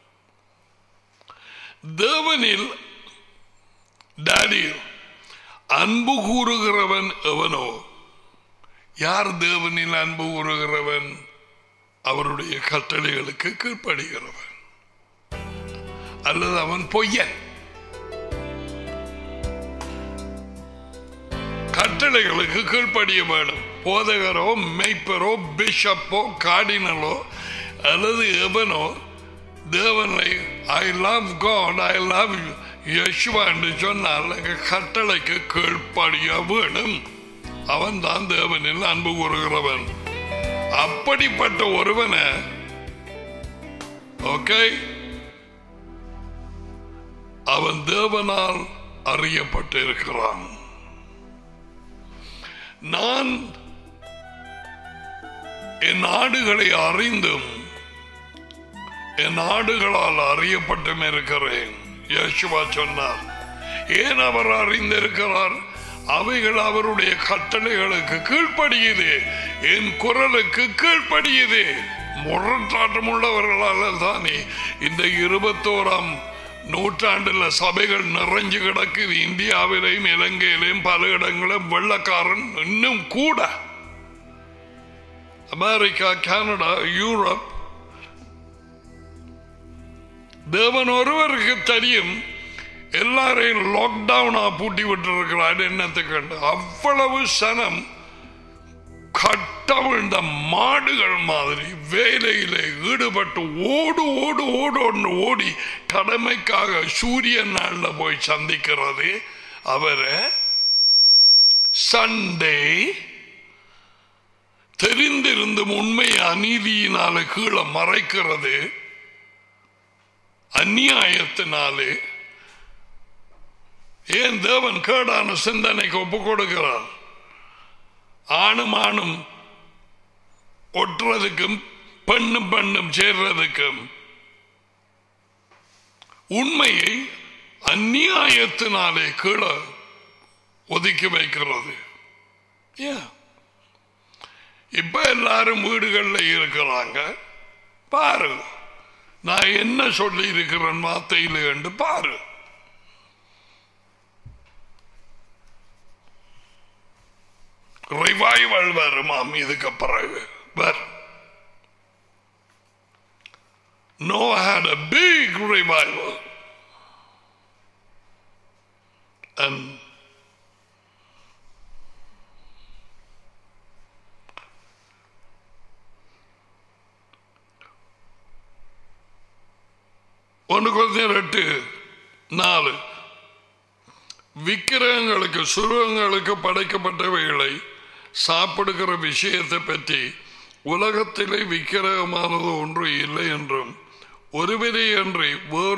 Speaker 1: தேவனில் டாடி அன்பு கூறுகிறவன் எவனோ? யார் தேவனில் அன்பு கூறுகிறவன்? அவருடைய கட்டளைகளுக்கு கீழ்ப்படுகிறவன். அல்லது அவன் பொய்யன். கட்டளைகளுக்கு கீழ்ப்படிய வேணும். போதகரோ, மெய்ப்பரோ, பிஷப்போ, கார்டினலோ அல்லது எவனோ தேவனை I love God, I love Yeshua என்று சொன்னால் கட்டளைக்கு கீழ்ப்படிய வேணும். அவன் தான் தேவனில் அன்பு கூறுகிறவன். அப்படிப்பட்ட ஒருவனை ஓகே, அவன் தேவனால் அறியப்பட்டிருக்கிறான். நான் என் நாடுகளை அறிந்தும் என் நாடுகளால் அறியப்பட்டும் இருக்கிறேன். யேசுவா சொன்னார். ஏன் அவர் அறிந்திருக்கிறார்? அவைகள் அவருடைய கட்டளைகளுக்கு கீழ்ப்படியுது, என் குரலுக்கு கீழ்ப்படியுது. முரட்டாட்டம் உள்ளவர்களால் தானே இந்த 21ஆம் நூற்றாண்டுல சபைகள் நிறைஞ்சு கிடக்குது. இந்தியாவிலையும் இலங்கையிலையும் பல இடங்களும் வெள்ளக்காரன் இன்னும் கூட. அமெரிக்கா, கனடா, யூரோப், தேவன் ஒருவருக்கு தெரியும். எல்லாரையும் லாக்டவுனா பூட்டி விட்டு இருக்கிறார். என்னத்துக்கு அவ்வளவு சனம் கட்டவிழ்ந்த மாடுகள் மாதிரி வேலையிலே ஈடுபட்டு ஓடு ஓடு ஓடு ஓடி கடமைக்காக சூரிய நாள்ல போய் சந்திக்கிறது. அவரை சண்டே தெரிந்திருந்தும் உண்மை அநீதியினால கீழே மறைக்கிறது அந்நியாயத்தினாலே. ஏன் தேவன் கேடான சிந்தனைக்கு ஒப்பு கொடுக்கிறார்? ஆணும் ஆணும் ஒட்டுறதுக்கும் பெண்ணும் பெண்ணும் சேர்றதுக்கும் உண்மையை அந்நியாயத்தினாலே கீழே ஒதுக்கி வைக்கிறது. இப்ப எல்லாரும் வீடுகளில் இருக்கிறாங்க. பாரு, நான் என்ன சொல்லி இருக்கிறேன் வார்த்தையில் என்று பாரு. ரிவைவல் வருமாம் இதுக்கு பிறகு. Noah had a big revival. And ஒன்று கொரிந்தியர் 8:4 விக்கிரகங்களுக்கு சுரங்களுக்கு படைக்கப்பட்டவைகளை சாப்பிடுகிற விஷயத்தை பற்றி உலகத்திலே விக்கிரகமானது ஒன்று இல்லை என்றும் ஒருவரையன்றி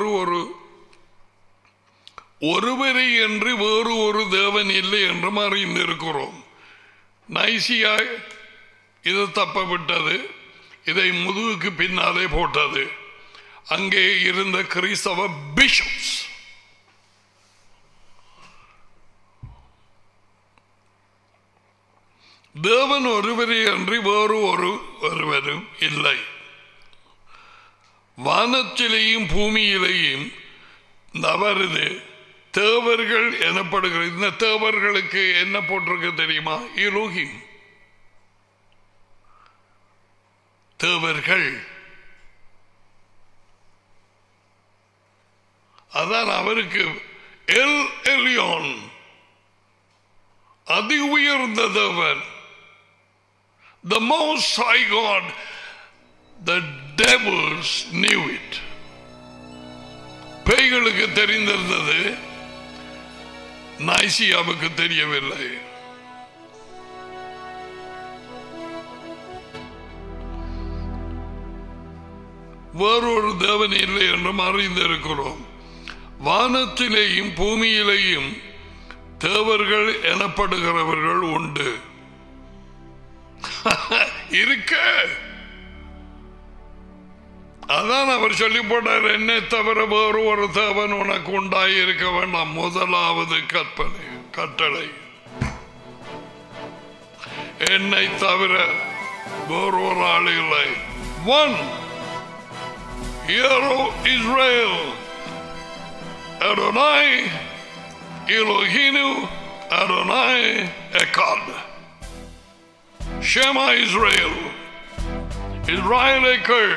Speaker 1: வேறு ஒரு தேவன் இல்லை என்றும் அறிந்திருக்கிறோம். நைசியா இது தப்ப விட்டது, இதை முதுகுக்கு பின்னாலே போட்டது. அங்கே இருந்த கிறிஸ்தவ பிஷப்ஸ் தேவன் ஒருவரே அன்றி வேறு ஒருவரும் இல்லை. வானத்திலேயும் பூமியிலேயும் அவரது தேவர்கள் எனப்படுகிற இந்த தேவர்களுக்கு என்ன போட்டிருக்கு தெரியுமா? எலோஹிம். தேவர்கள் அதான் அவருக்கு எல் எலியோன், அதி உயர்ந்த தேவன், the most high God. The devils knew it. பேய்களுக்கு தெரிந்திருந்தது, நைசியாவுக்கு தெரியவில்லை. வேறொரு தேவன் இல்லை என்றும் அறிந்திருக்கிறோம். வானத்திலேயும் பூமியிலேயும் தேவர்கள் எனப்படுகிறவர்கள் உண்டு. இருக்க அதான் அவர் சொல்லி போட்டார், என்னை தவிர வேறு ஒரு தேவன் உனக்கு உண்டாயிருக்க வேண்டாம். முதலாவது கட்டளை, என்னை தவிர வேறு ஒரு ஆள் இல்லை. One hear O Israel Adonai Elohinu Adonai Echad. Shema Israel. Israel Echad.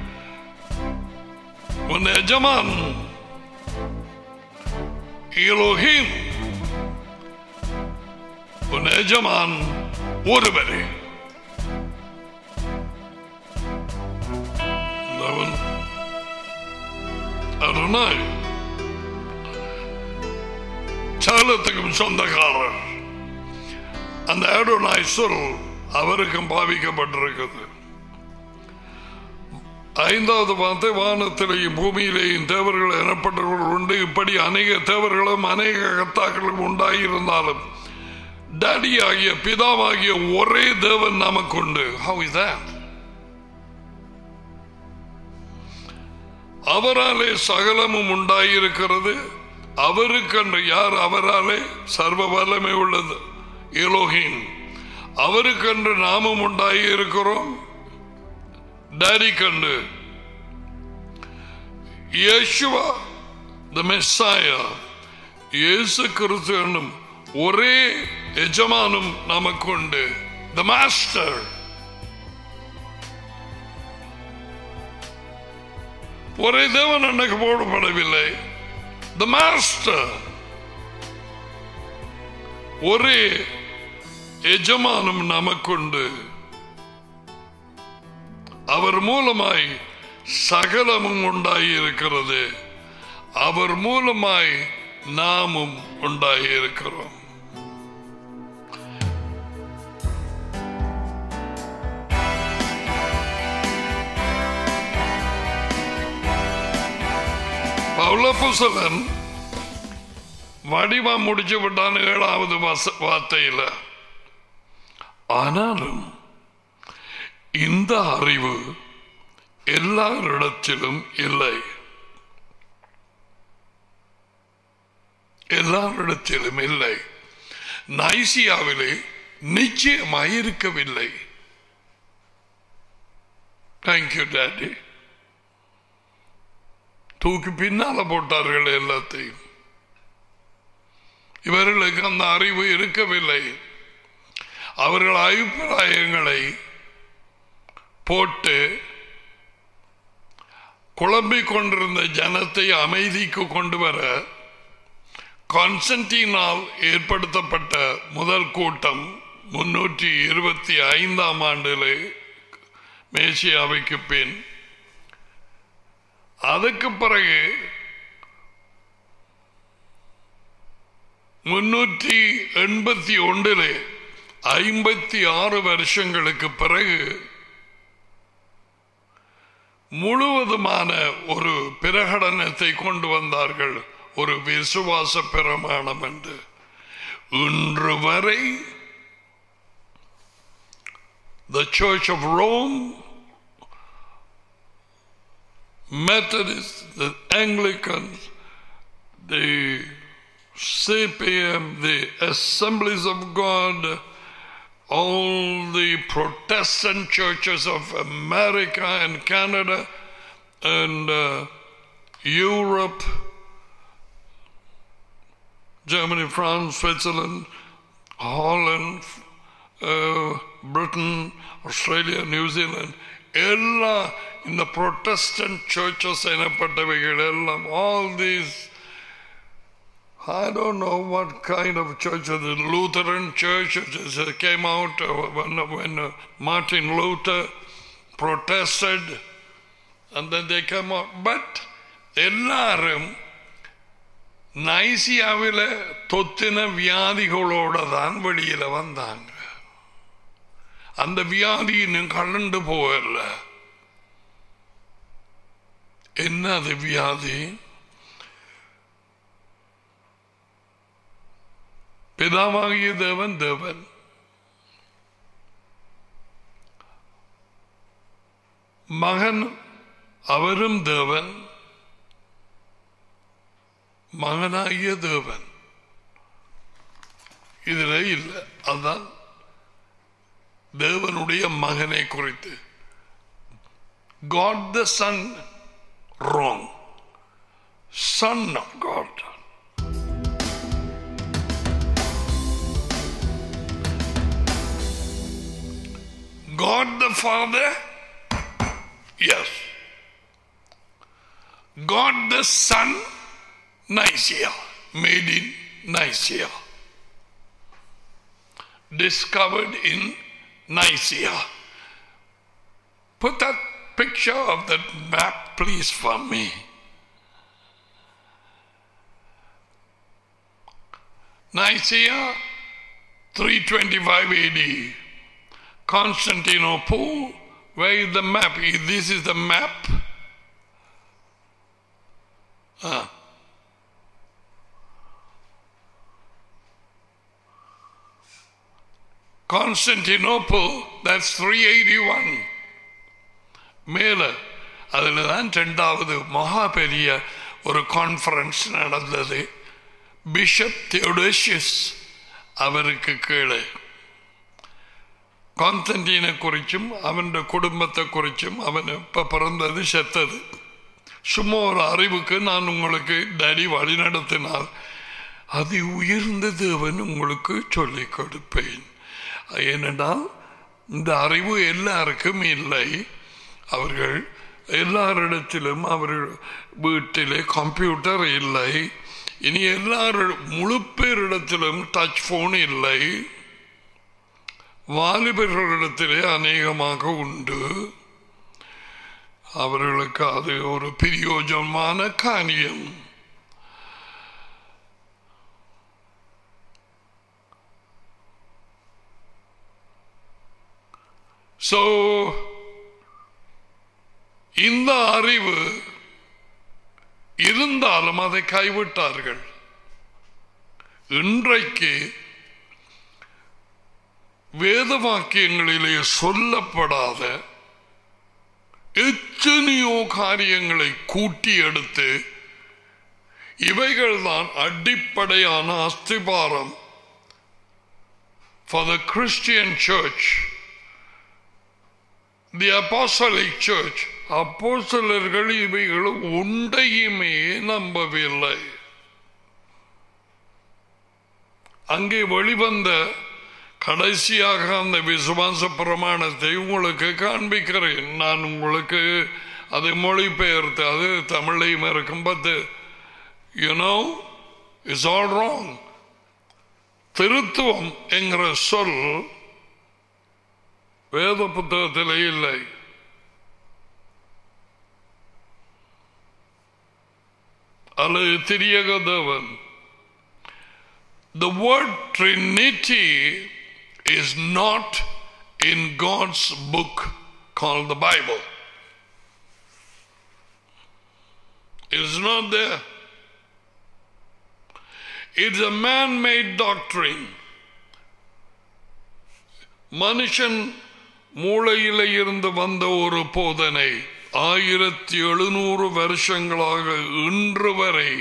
Speaker 1: உன் எஜமான் Elohim, உன் எஜமான் ஒருவரே. Adonai சகலத்துக்கும் சொந்தக்காரர். அந்த அடோனாய் சொல் அவருக்கும் பாவிக்கப்பட்டிருக்கிறது. ஐந்தாவது வார்த்தை, வானத்திலேயும் பூமியிலேயும் தேவர்கள் எனப்பட்டவர்கள் உண்டு. இப்படி அநேக தேவர்களும் அநேக கர்த்தாக்களும் உண்டாயிருந்தாலும் டாடி ஆகிய பிதாவாகிய ஒரே தேவன் நமக்கு உண்டு. How is that? அவராலே சகலமும் உண்டாயிருக்கிறது. அவருக்கென்று யார்? அவராலே சர்வ வல்லமை உள்ளது எலோஹிம். அவருக்கென்று நாமும் உண்டாகி இருக்கிறோம். டாடி கண்டு யேசுவா தி மெஸ்ஸாயா, இயேசு கிறிஸ்து என்னும் ஒரே எஜமானும் நமக்கு உண்டு. The master. ஒரே தேவன் அன்னைக்கு போடப்படவில்லை. The master. ஒரே எஜமானும் நமக்குண்டு. அவர் மூலமாய் சகலமும் உண்டாகி இருக்கிறது. அவர் மூலமாய் நாமும் உண்டாகி இருக்கிறோம். பவுலப்போஸ்தலன் வடிவம் முடிச்சு விட்டான் 7வது வார்த்தையில். ஆனாலும் இந்த அறிவு எல்லாரிடத்திலும் இல்லை, எல்லாரிடத்திலும் இல்லை. நைசியாவிலே நிச்சயமாயிருக்கவில்லை. Thank you daddy. தூக்கி பின்னால போட்டார்கள் எல்லாத்தையும். இவர்களுக்கு அந்த அறிவு இருக்கவில்லை. அவர்கள் அபிப்பிராயங்களை போட்டு குழம்பிக் கொண்டிருந்த ஜனத்தை அமைதிக்கு கொண்டு வர கான்ஸ்டன்டினால் ஏற்படுத்தப்பட்ட முதல் கூட்டம் 325ஆம் ஆண்டிலே மேசியாவுக்கு பின். அதுக்கு பிறகு 381 56 வருஷங்களுக்கு பிறகு முழுவதுமான ஒரு பிரகடனத்தை கொண்டு வந்தார்கள், ஒரு விசுவாச பிரமாணம் என்று. இன்று வரை the Church of Rome, Methodists, the Anglicans, the CPM, the Assemblies of God, all the Protestant churches of America and Canada and Europe, Germany, France, Switzerland, Holland, Britain, Australia, New Zealand, எல்லா இந்த Protestant churches எனப்பட்டவைகள் எல்லாம், all these, I don't know what kind of church, the Lutheran church came out when Martin Luther protested and then they came out. But எல்லாரும் நைசியாவில தொத்தின வியாதிகளோட தான் வெளியில வந்தாங்க. அந்த வியாதி இன்னும் கலண்டு போகல. என்ன அது வியாதி? பிதாவாகிய தேவன் தேவன், மகன் அவரும் தேவன், மகனாகிய தேவன் இதுல இல்லை. அதுதான் தேவனுடைய மகனை குறித்து. God the Son, wrong. Son of God. God the Father, yes. God the Son, Nicaea, made in Nicaea, discovered in Nicaea. Put that picture of that map, please, for me. Nicaea, 325 AD. Constantinople, where is the map? This is the map. Constantinople, that's 381. மேல அதில் தான் 2வது மகா பெரிய ஒரு conference நடந்தது. Bishop Theodosius அவருக்கு கீழே கான்ஸ்டன்டீனை குறிச்சும் அவன் குடும்பத்தை குறிச்சும், அவன் இப்ப பிறந்தது செத்தது. சும்மா ஒரு அறிவுக்கு நான் உங்களுக்கு டேடி வழி நடத்தினால் அது உயர்ந்த தேவன் உங்களுக்கு சொல்லிக் கொடுப்பேன். ஏனென்றால் இந்த அறிவு எல்லாருக்கும் இல்லை. அவர்கள் எல்லாரிடத்திலும், அவர்கள் வீட்டிலே கம்ப்யூட்டர் இல்லை. இனி முழு பேரிடத்திலும் டச் போன் இல்லை. வாலிபர்களிடத்திலே அநேகமாக உண்டு. அவர்களுக்கு அது ஒரு பிரயோஜனமான காரியம். So, இந்த அறிவு இருந்தாலும் அதை கைவிட்டார்கள். இன்றைக்கு வேத வாக்கியங்களிலே சொல்லப்படாத எத்தனையோ காரியங்களை கூட்டி எடுத்து இவைகள்தான் அடிப்படையான அஸ்திபாரம் for the Christian church, the apostolic church. அப்போஸ்தலர்கள் இவைகள் ஒன்றையுமே நம்பவில்லை. அங்கே வெளிவந்த கடைசியாக அந்த விசுவாச பிரமாணத்தை உங்களுக்கு காண்பிக்கிறேன். நான் உங்களுக்கு அதை மொழிபெயர்த்து அது தமிழையும் இருக்கும். But you know, it's all wrong. திருத்துவம் என்கிற சொல் வேத புத்தகத்திலே இல்லை. அல்லது திரியக தேவன். The word Trinity is not in God's book called the Bible. It is not there. It's a man-made doctrine. மனுஷன் மூளையில இருந்து வந்த ஒரு போதனை 1700 வருஷங்களாக இன்று வரை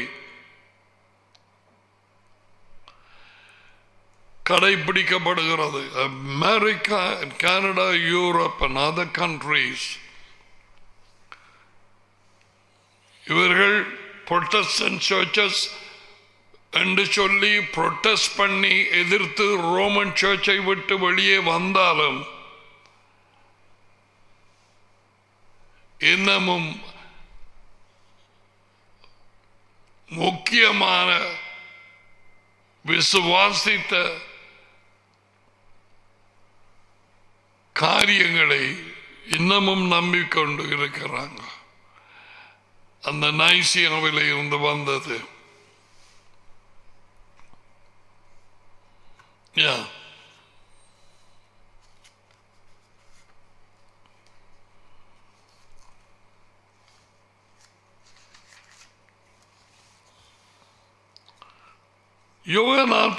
Speaker 1: கடைபிடிக்கப்படுகிறது. America, Canada, Europe and other countries. இவர்கள் புரொட்டஸ்டன்ட் சர்ச்சஸ் என்று சொல்லி புரொட்டஸ்ட் பண்ணி எதிர்த்து ரோமன் சர்ச்சை விட்டு வெளியே வந்தாலும் இன்னமும் முக்கியமான விசுவாசித்த காரியங்களை இன்னமும் நம்பிக்கொண்டு இருக்கிறாங்க. அந்த நைசியாவிலே இருந்து வந்தது. யோவான்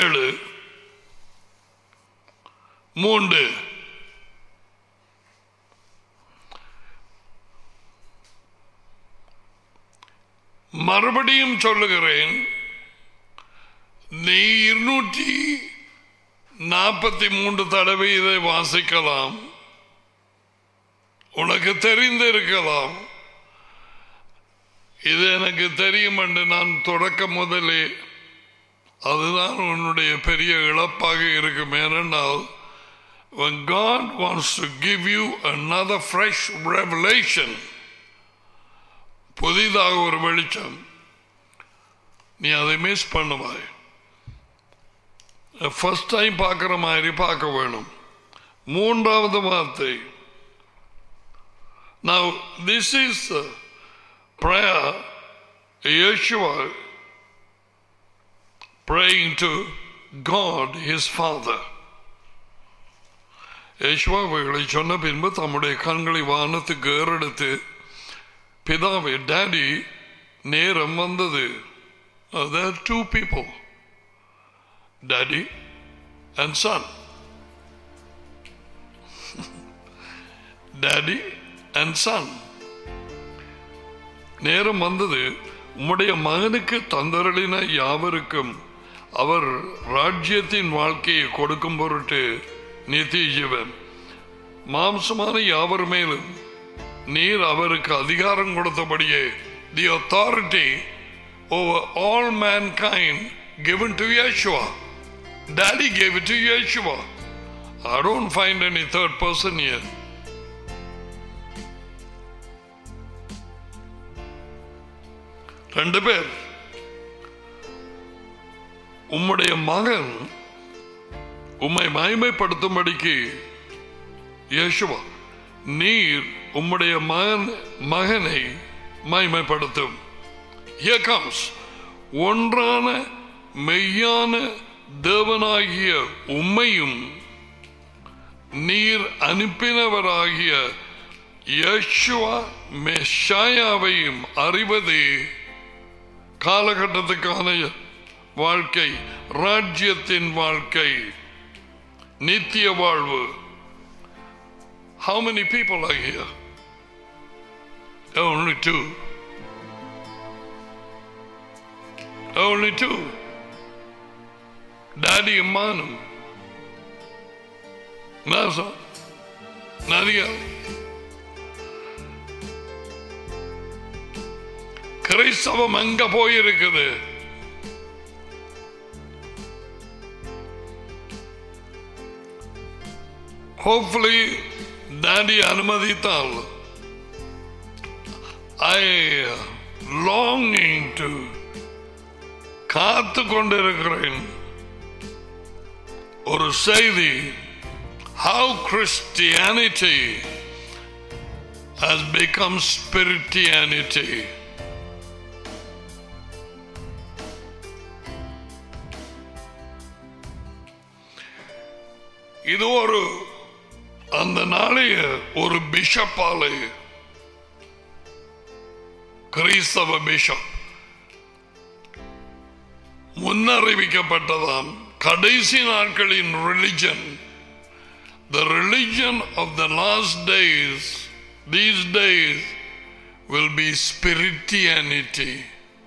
Speaker 1: 17:3 மறுபடியும் சொல்லுகிறேன், நீ 243 தடவை இதை வாசிக்கலாம், உனக்கு தெரிந்திருக்கலாம். இது எனக்கு தெரியும் என்று நான் தொடக்க முதலே, அதுதான் உன்னுடைய பெரிய இழப்பாக இருக்கும். ஏனென்றால் when God wants to give you another fresh revelation, புதிதாக ஒரு வெளிச்சம், நீ அதை மிஸ் பண்ணுவாய். ஃபர்ஸ்ட் டைம் பார்க்கிற மாதிரி பார்க்க வேணும். மூன்றாவது வார்த்தை, now this is the prayer Yeshua praying to God his Father. Yeshua இவைகளை சொன்ன பின்பு தம்முடைய கண்களை வானத்துக்கு ஏறெடுத்து, பிதாவே, டாடி, நேரம் வந்தது. There are two people, daddy and son. Daddy and son. நேரம் வந்தது, உம்முடைய மகனுக்கு தந்தருளின யாவருக்கும் அவர் ராஜ்யத்தின் வாழ்க்கையை கொடுக்கும் பொருட்டு நித்திய ஜீவன் மாம்சமான யாவர் மேலும் நீர் அவருக்கு அதிகாரம் கொடுத்தபடியே, the authority over all mankind given to Yeshua. Daddy gave it to Yeshua. I don't find any third person here. ரெண்டு பேர். உம்முடைய மகன் உம்மை மகிமைப்படுத்தும்படிக்கு யேசுவா, நீர் உம்முடைய மகனை மகிமைப்படுத்தும். Here comes ஒன்றான மெய்யான தேவனாகிய உம்மையும் நீர் அனுப்பினவராகிய யேசுவா மெஷாயாவையும் அறிவதே காலகட்டத்துக்கான வாழ்க்கை, ராஜ்யத்தின் வாழ்க்கை, நித்திய வாழ்வு. How many people are here? Only two. Only two. Daddy and Manu. Nasa. Nadia. கிறிஸ்தவம் எங்க போயிருக்குது? Hopefully Daddy அனுமதித்தால் I longing to காத்து கொண்டிருக்கிறேன் ஒரு செய்தி. How Christianity has become spirituality. இது ஒரு அந்த நாளைய ஒரு பிஷப்பாலே, கிறிஸ்தவ பிஷப் முன்னறிவிக்கப்பட்டதாம் கடைசி நாட்களின் religion. The religion of the last days, these days will be spirituality,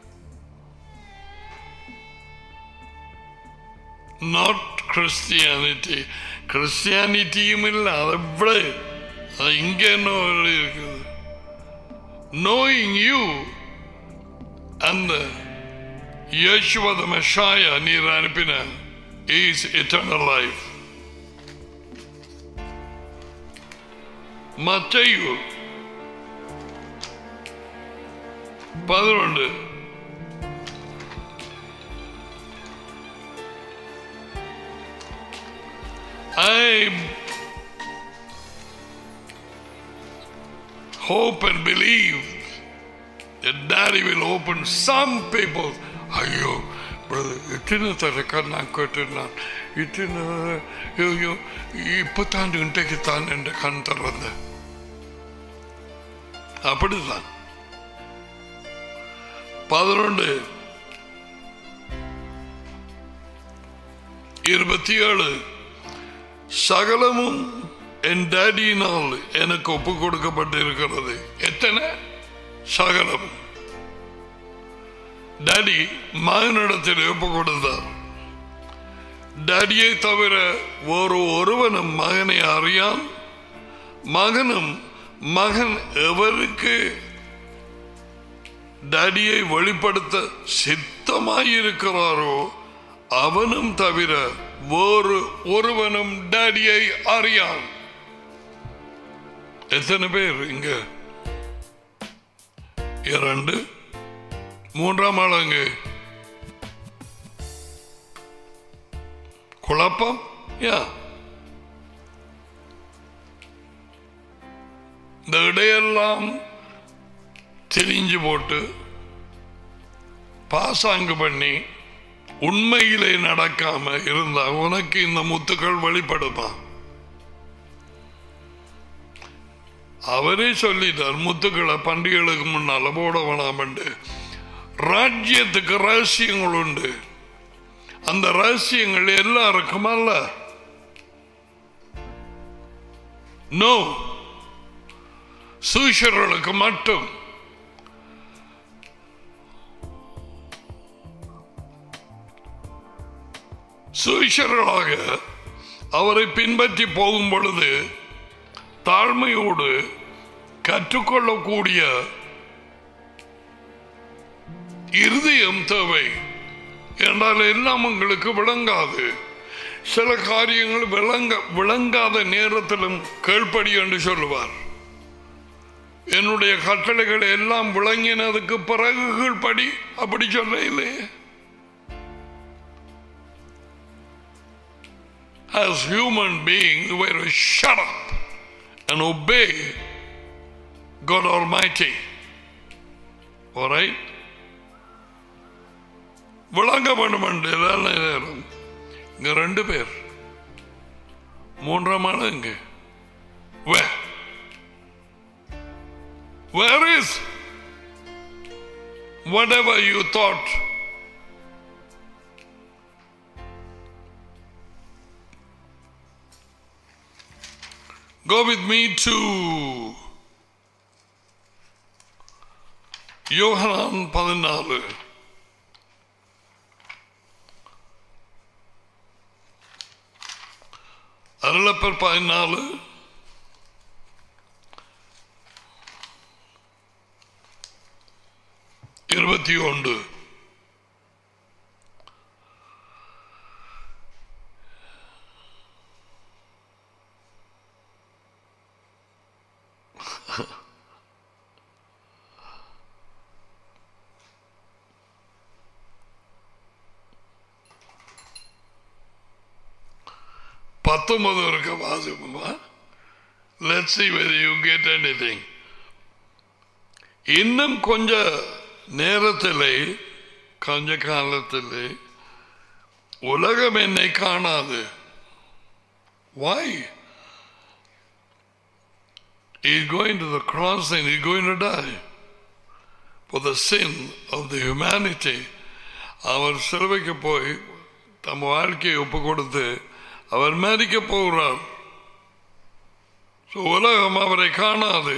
Speaker 1: not Christianity. கிறிஸ்டியானிட்டியும் இல்லை, அதை விட இங்க என்ன இருக்குது? Knowing you and Yeshua the Messiah நீர் அனுப்பின is eternal life. மத்தேயு 11 I hope and believe that Daddy will open some people. Ayyo, brother, itna taraka na kotna, itna yo ippathan guntekku than ende kan taranda. Appadithan 11 27 சகலமும் என் டாடியினால் எனக்கு ஒப்பு கொடுக்கப்பட்டிருக்கிறது. எத்தனை சகலம்? Daddy மகனிடத்தில் ஒப்பு கொடுத்தார். டாடியை தவிர ஒரு ஒருவனும் மகனை அறியான். மகனும் மகன் எவருக்கு டாடியை வெளிப்படுத்த சித்தமாயிருக்கிறாரோ அவனும் தவிர வேறு ஒருவனும் டாடியை அறியான். எத்தனை பேர் இங்க? 2 3ஆம் ஆளுங்க குழப்பம். இந்த இடையெல்லாம் தெரிஞ்சு போட்டு பாசாங்கு பண்ணி உண்மையிலே நடக்காம இருந்தா உனக்கு இந்த முத்துக்கள் வெளிப்படுமா? அவரே சொல்லிட்டார், முத்துக்களை பண்டிகைகளுக்கு முன்னால போட வேணாம். ராஜ்யத்துக்கு ரகசியங்கள் உண்டு. அந்த ரகசியங்கள் எல்லாருக்கும் அல்ல. நோ, சீஷர்களுக்கு மட்டும். சீஷர்களாக அவரை பின்பற்றி போகும் பொழுது தாழ்மையோடு கற்றுக்கொள்ளக்கூடிய இருதயம் தேவை. என்றால் எல்லாம் உங்களுக்கு விளங்காது. சில காரியங்கள் விளங்காத நேரத்திலும் கேள்படி என்று சொல்லுவார். என்னுடைய கட்டளைகள் எல்லாம் விளங்கினதுக்கு பிறகு கீழ்படி அப்படி சொல்ல இல்லையே. As human beings, we are to shut up and obey God Almighty. All right? விளங்க வேண்டும் என்று நேரம் இங்க 2 பேர். 3ஆம் ஆளு இங்க. Where is whatever you thought. Go with me to யோகனான் 14. அருளப்பர் 14 21. இருக்க வாசிப்போமா? Let's see whether you get anything. இன்னும் கொஞ்ச நேரத்திலே கொஞ்ச காலத்திலே உலகம் என்னை காணாது. Why? He's going to the cross and he's going to die for the sin of the humanity. அவர் சிலுவைக்கு போய் தம் வாழ்க்கையை ஒப்பு கொடுத்து அவர் மரிக்க போகிறார். உலகம் அவரை காணாது.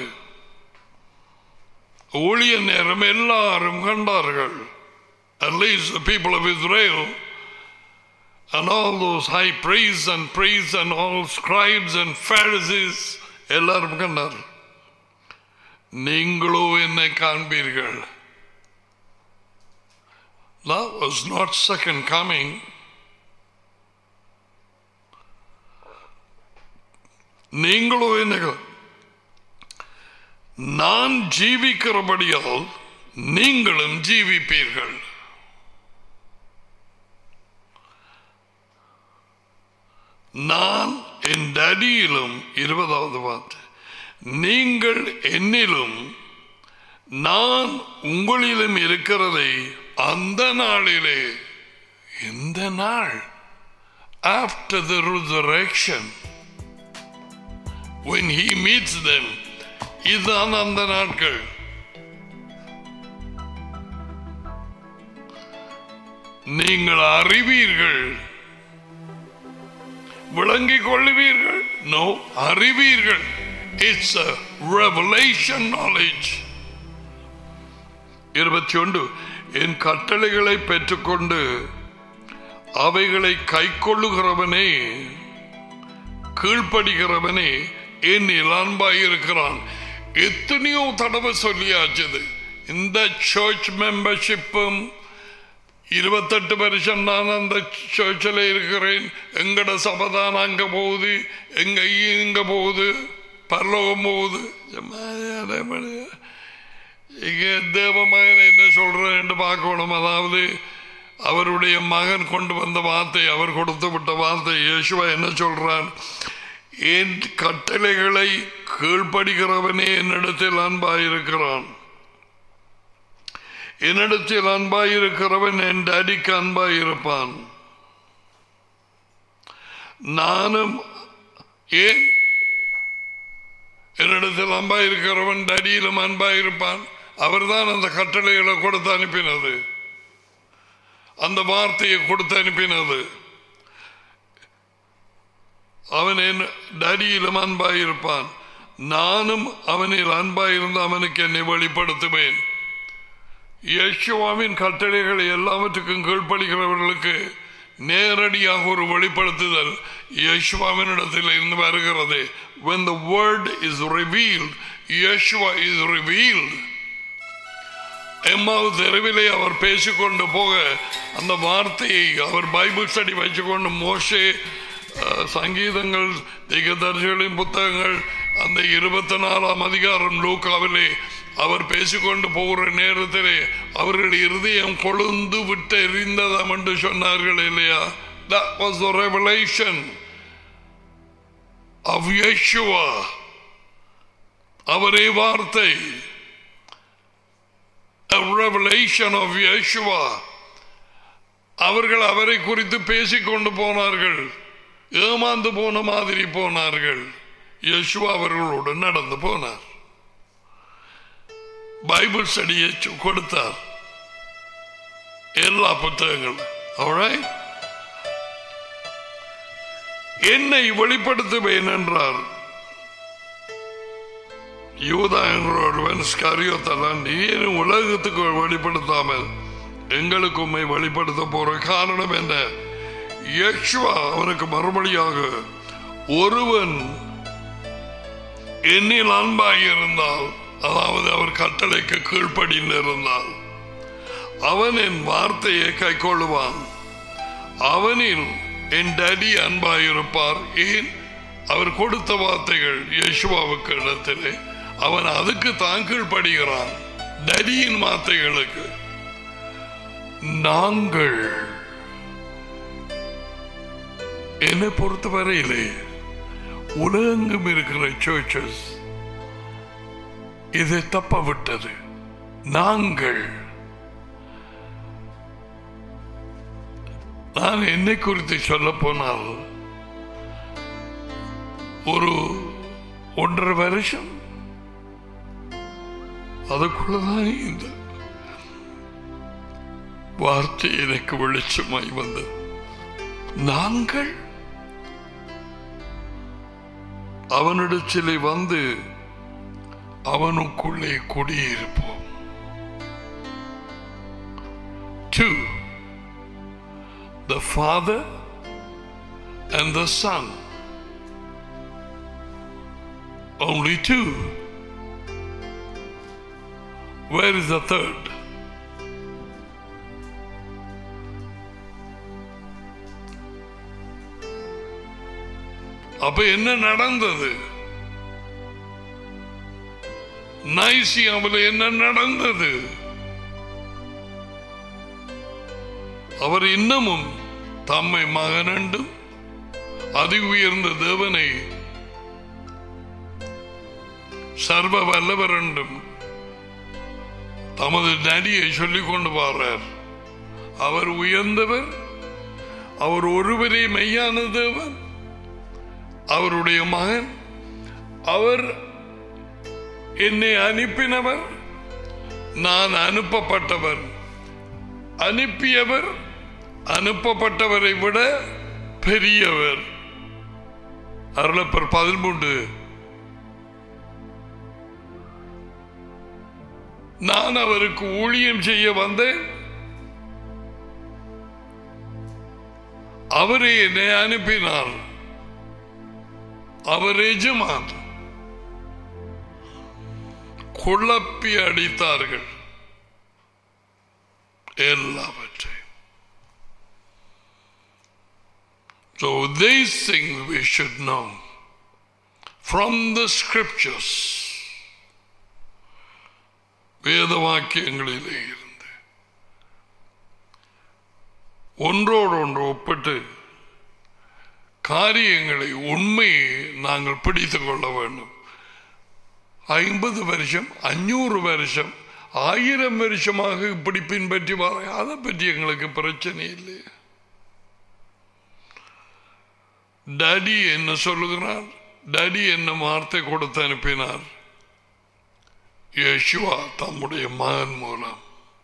Speaker 1: ஊழிய நேரம் எல்லாரும் கண்டார்கள். At least the people of Israel and all those high priests and all scribes and Pharisees எல்லாரும் கண்டார். நீங்களோ என்னை காண்பீர்கள். That was not second coming. நீங்களோ என்ன, நான் ஜீவிக்கிறபடியால் நீங்களும் ஜீவிப்பீர்கள். நான் என் அடியிலும் 20வது வார்த்தை, நீங்கள் என்னிலும் நான் உங்களிலும் இருக்கிறதை அந்த நாளிலே, இந்த நாள் after the resurrection, when he meets them, இதுதான் அந்த நாட்கள். நீங்கள் அறிவீர்கள், விளங்கிக் கொள்ளுவீர்கள். நோ, அறிவீர்கள். It's a revelation knowledge. 21. என் கட்டளைகளை பெற்றுக்கொண்டு அவைகளை கைக்கொள்ளுகிறவனே, கீழ்ப்படுகிறவனே என்னில் அன்பாயிருக்கிறான். எத்தனையோ தடவை சொல்லியாச்சு. இந்த சர்ச் மெம்பர்ஷிப்பும் 28 வருஷம் நான் அந்த சர்ச்சில் இருக்கிறேன். எங்கட சபதான் அங்க போகுது, இங்க போகுது, பரலோகம் போகுது. இங்க தேவமகன் என்ன சொல்றேன் பார்க்கணும். அதாவது அவருடைய மகன் கொண்டு வந்த வார்த்தை, அவர் கொடுத்து விட்ட வார்த்தை. இயேசுவா என்ன சொல்றான்? என் கட்டளைகளை கீழ்ப்படுகிறவனே என்னிடத்தில் அன்பாயிருக்கிறான். என்னிடத்தில் அன்பாயிருக்கிறவன் என் டாடிக்கு அன்பாயிருப்பான். நானும் ஏன் என்னிடத்தில் அன்பாயிருக்கிறவன் டாடியிலும் அன்பாயிருப்பான். அவர்தான் அந்த கட்டளைகளை கொடுத்து அனுப்பினது, அந்த வார்த்தையை கொடுத்து அனுப்பினது. அவன் என் டாடியிலும் அன்பாயிருப்பான், நானும் அவனில் அன்பாயிருந்து அவனுக்கு என்னை வெளிப்படுத்துவேன். யெஷுவாவின் கட்டளைகளை எல்லாவற்றுக்கும் கீழ்ப்படுகிறவர்களுக்கு நேரடியாக ஒரு வெளிப்படுத்துதல் யெஷுவாவினிடத்தில் இருந்து வருகிறது. When the word is revealed, Yeshua is revealed. எம்மாவு தெருவிலே அவர் பேசிக்கொண்டு போக அந்த வார்த்தையை அவர் பைபிள் ஸ்டடி வச்சுக்கொண்டு மோசே சங்கீதங்கள் திகதர்சிகளின் புத்தகங்கள் அந்த 24ஆம் அதிகாரம் லூக்காவிலே அவர் பேசிக்கொண்டு போகிற நேரத்திலே அவர்கள் இருதயம் கொழுந்து விட்டு எரிந்ததாம் என்று சொன்னார்கள் இல்லையா? That was the revelation of Yeshua. அவரே வார்த்தை. A revelation of Yeshua. அவர்கள் அவரை குறித்து பேசிக்கொண்டு போனார்கள், ஏமாந்து போன மாதிரி போனார்கள். யெஷுவா அவர்களோடு நடந்து போனார், பைபிள் ஸ்டடியை கொடுத்தார். எல்லா புத்தகங்களும். Alright? என்னை வெளிப்படுத்துவேன் என்றார். யூதா என்ற ஒருவன் ஸ்காரியோத்தெல்லாம் நீ உலகத்துக்கு வெளிப்படுத்தாமல் எங்களுக்கு உண்மை வெளிப்படுத்த போற காரணம் என்ன? யெகோவா அவனுக்கு மறுபடியாக ஒருவன் என்னில் அன்பாக இருந்தால், அதாவது அவர் கட்டளைக்கு கீழ்ப்படிந்து இருந்தால், அவன் என் வார்த்தையை கைக்கொள்ளுவான். அவனில் என் டடி அன்பாயிருப்பார். ஏன்? அவர் கொடுத்த வார்த்தைகள் யெகோவாவுக்கு இடத்திலே அவன் அதுக்கு தான் கீழ்ப்படுகிறான். டடியின் வார்த்தைகளுக்கு. நாங்கள் என்னை பொறுத்தவரையிலே உலகெங்கும் இருக்கிற சர்ச்சஸ் இதை தப்ப விட்டது. நாங்கள், நான் என்னை குறித்து சொல்ல போனால் ஒரு 1.5 வருஷம் அதுக்குள்ளதான் இந்த வார்த்தை எனக்கு வெளிச்சமாய் வந்தது. நாங்கள் அவனிடத்திலே வந்து அவனுக்குள்ளே குடியிருப்போம். 2. The Father and the Son. Only 2. Where is the third? அப்ப என்ன நடந்தது? நைசியாவில் என்ன நடந்தது? அவர் இன்னமும் தம்மை மகனென்றும் அதி உயர்ந்த தேவனை சர்வ வல்லவர் என்றும் தமது டடியை சொல்லிக் கொண்டு பாடுறார். அவர் உயர்ந்தவர், அவர் ஒருவரே மெய்யான தேவன், அவருடைய மகன், அவர் என்னை அனுப்பினவர், நான் அனுப்பப்பட்டவர். அனுப்பியவர் அனுப்பப்பட்டவரை விட பெரியவர். அருளப்பர் 13. நான் அவருக்கு ஊழியம் செய்ய வந்தேன், அவரே என்னை அனுப்பினார். அவர் எஜமான். குழப்பி அடித்தார்கள் எல்லாவற்றையும். So these things we should know from the scriptures. வேத வாக்கியங்களிலே இருந்து ஒன்றோடு ஒன்று ஒப்பிட்டு காரியங்களை, உண்மையை நாங்கள் பிடித்துக் கொள்ள வேண்டும். 50 வருஷம், 500 வருஷம், 1000 வருஷமாக இப்படி பின்பற்றி வர, அதை பற்றி எங்களுக்கு பிரச்சனை இல்லை. டாடி என்ன சொல்லுகிறார்? டாடி என்ன வார்த்தை கொடுத்து அனுப்பினார்? யெகோவா தம்முடைய மகன் மூலம்.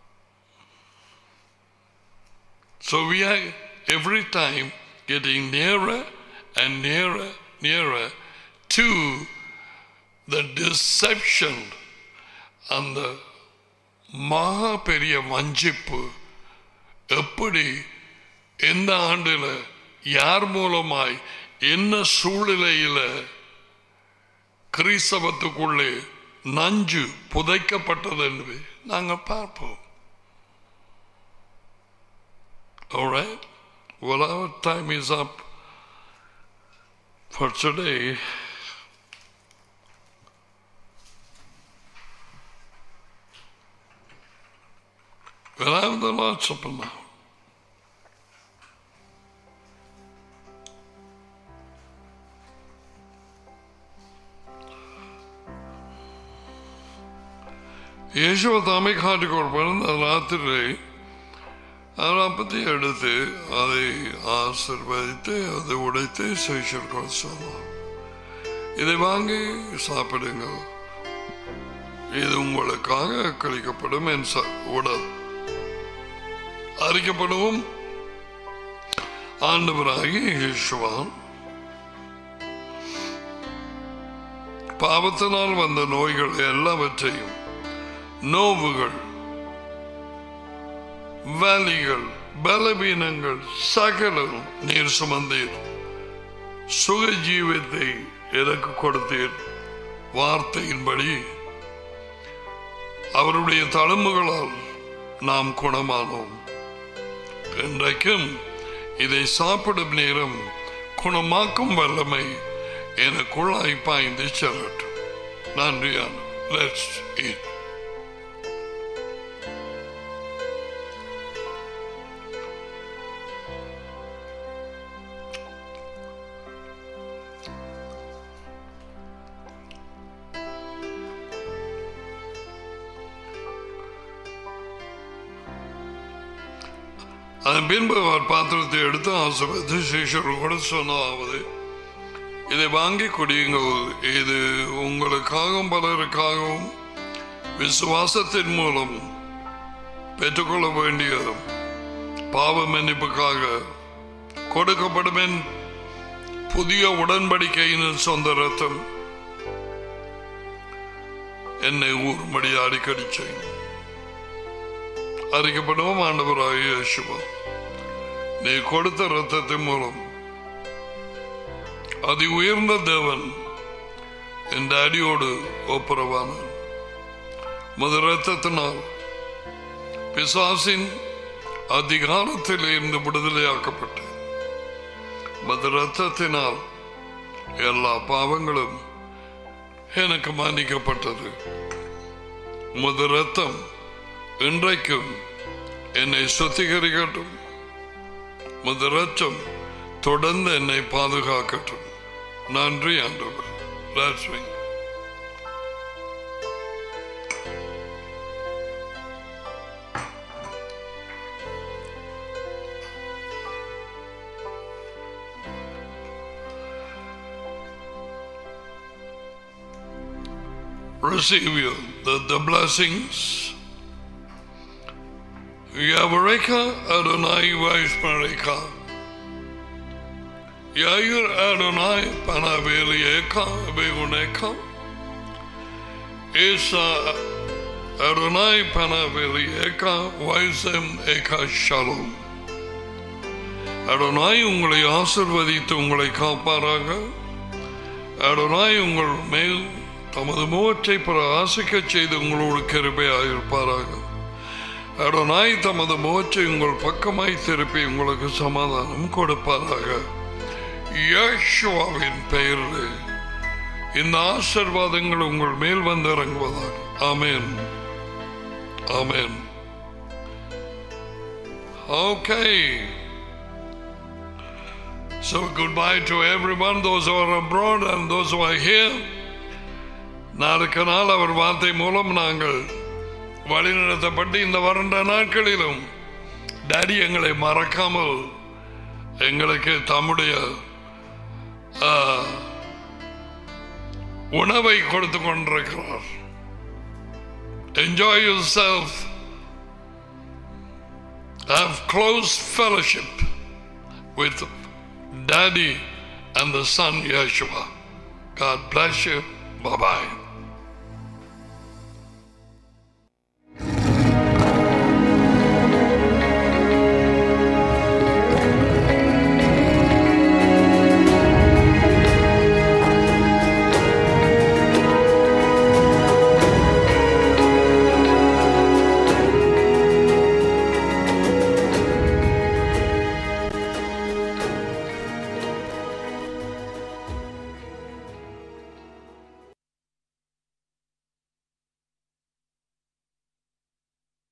Speaker 1: So we are every time getting nearer and nearer, nearer to the deception and the மகா பெரிய வஞ்சிப்பு. எப்படி, எந்த ஆண்டில், யார் மூலமாய், என்ன சூழ்நிலையில கிறிஸ்தவத்துக்குள்ளே நஞ்சு புதைக்கப்பட்டது என்று நாங்கள் பார்ப்போம். All right? Well, our time is up for today. We'll have the Lord's Supper now. യേശുവ താമെ കാട്ടിക്കൊടുപ്പാണ് രാത്രി அப்பத்தை எடுத்து அதை ஆசீர்வதித்து அதை உடைத்து சிஷ்யர்கள் சொன்னார், இதை வாங்கி சாப்பிடுங்கள், இது உங்களுக்காக கழிக்கப்படும் என் உடல். அறிக்கப்படவும் ஆண்டவராகிய இயேசுவா பாவத்தினால் வந்த நோய்கள் எல்லாவற்றையும், நோவுகள், வலிகள், பலவீனங்கள் சகலம் நீர் சுமந்தீர். சுக ஜீவத்தை எனக்கு கொடுத்தீர். வார்த்தையின்படி அவருடைய தழும்புகளால் நாம் குணமானோம். இன்றைக்கும் இதை சாப்பிடும் நேரம் குணமாக்கும் வல்லமை எனக்குள்ளாய் பாய்ந்து செல்லட்டும். நன்றியான. Let's eat. அதன் பின்பு அவர் பாத்திரத்தை எடுத்து ஆசீர்வதித்து சீஷர்கள் கூட சொன்னதாவது, இதை வாங்கி குடியுங்கள். இது உங்களுக்காகவும் பலருக்காகவும் விசுவாசத்தின் மூலம் பெற்றுக்கொள்ள வேண்டிய பாவ மன்னிப்புக்காக கொடுக்கப்படும் புதிய உடன்படிக்கையின் சொந்த ரத்தம். என்னை ஊறும்படி அடிக்கடி செய்யும். அறிக்கப்படும் ஆண்டவராகிய இயேசுவா, நீ கொடுத்த ரத்தத்தின் மூலம் அதி உயர்ந்த தேவன் என் அடியோடு ஒப்புரவானார். மது ரத்தத்தினால் பிசாசின் அதிகாரத்தில் இருந்து விடுதலையாக்கப்பட்ட மது ரத்தத்தினால் எல்லா பாவங்களும் எனக்கு மன்னிக்கப்பட்டது. மது ரத்தம் இன்றைக்கும் என்னை சுத்திகரிக்கட்டும். மது ரத்தம் தொடர்ந்து என்னை பாதுகாக்கட்டும். நன்றி ஆண்டவர். Receive you the blessings. Yavareka Adonai Vaishmareka. Yair Adonai Panavelieka Beuneka. Esa Adonai Panavelieka Vaisem Eka Shalom. Adonai உங்களை ஆசீர்வதித்து உங்களை காப்பாராக. Adonai உங்கள் மேல் தமது முகத்தை பிரகாசிக்கச் செய்து உங்களோடு கிருபையாயிருப்பாராக. Adonai தமது முகத்தை உங்கள் பக்கமாய் திருப்பி உங்களுக்கு சமாதானம் கொடுப்பாராக. யேசுவின் பெயரில் இந்த ஆசீர்வாதங்கள் உங்கள் மேல் வந்து இறங்குவதாக. ஆமென். ஆமென். Okay. So goodbye to everyone, those who are abroad and those who are here. நாளுக்கு நாள் அவர் வார்த்தை மூலம் நாங்கள் வழிநடத்தப்பட்டு இந்த வறண்ட நாட்களிலும் டாடி எங்களை மறக்காமல் எங்களுக்கு தம்முடைய உணவை கொடுத்து கொண்டிருக்கிறார். Enjoy yourself. Have close fellowship with Daddy and the Son Yeshua. God bless you. Bye-bye.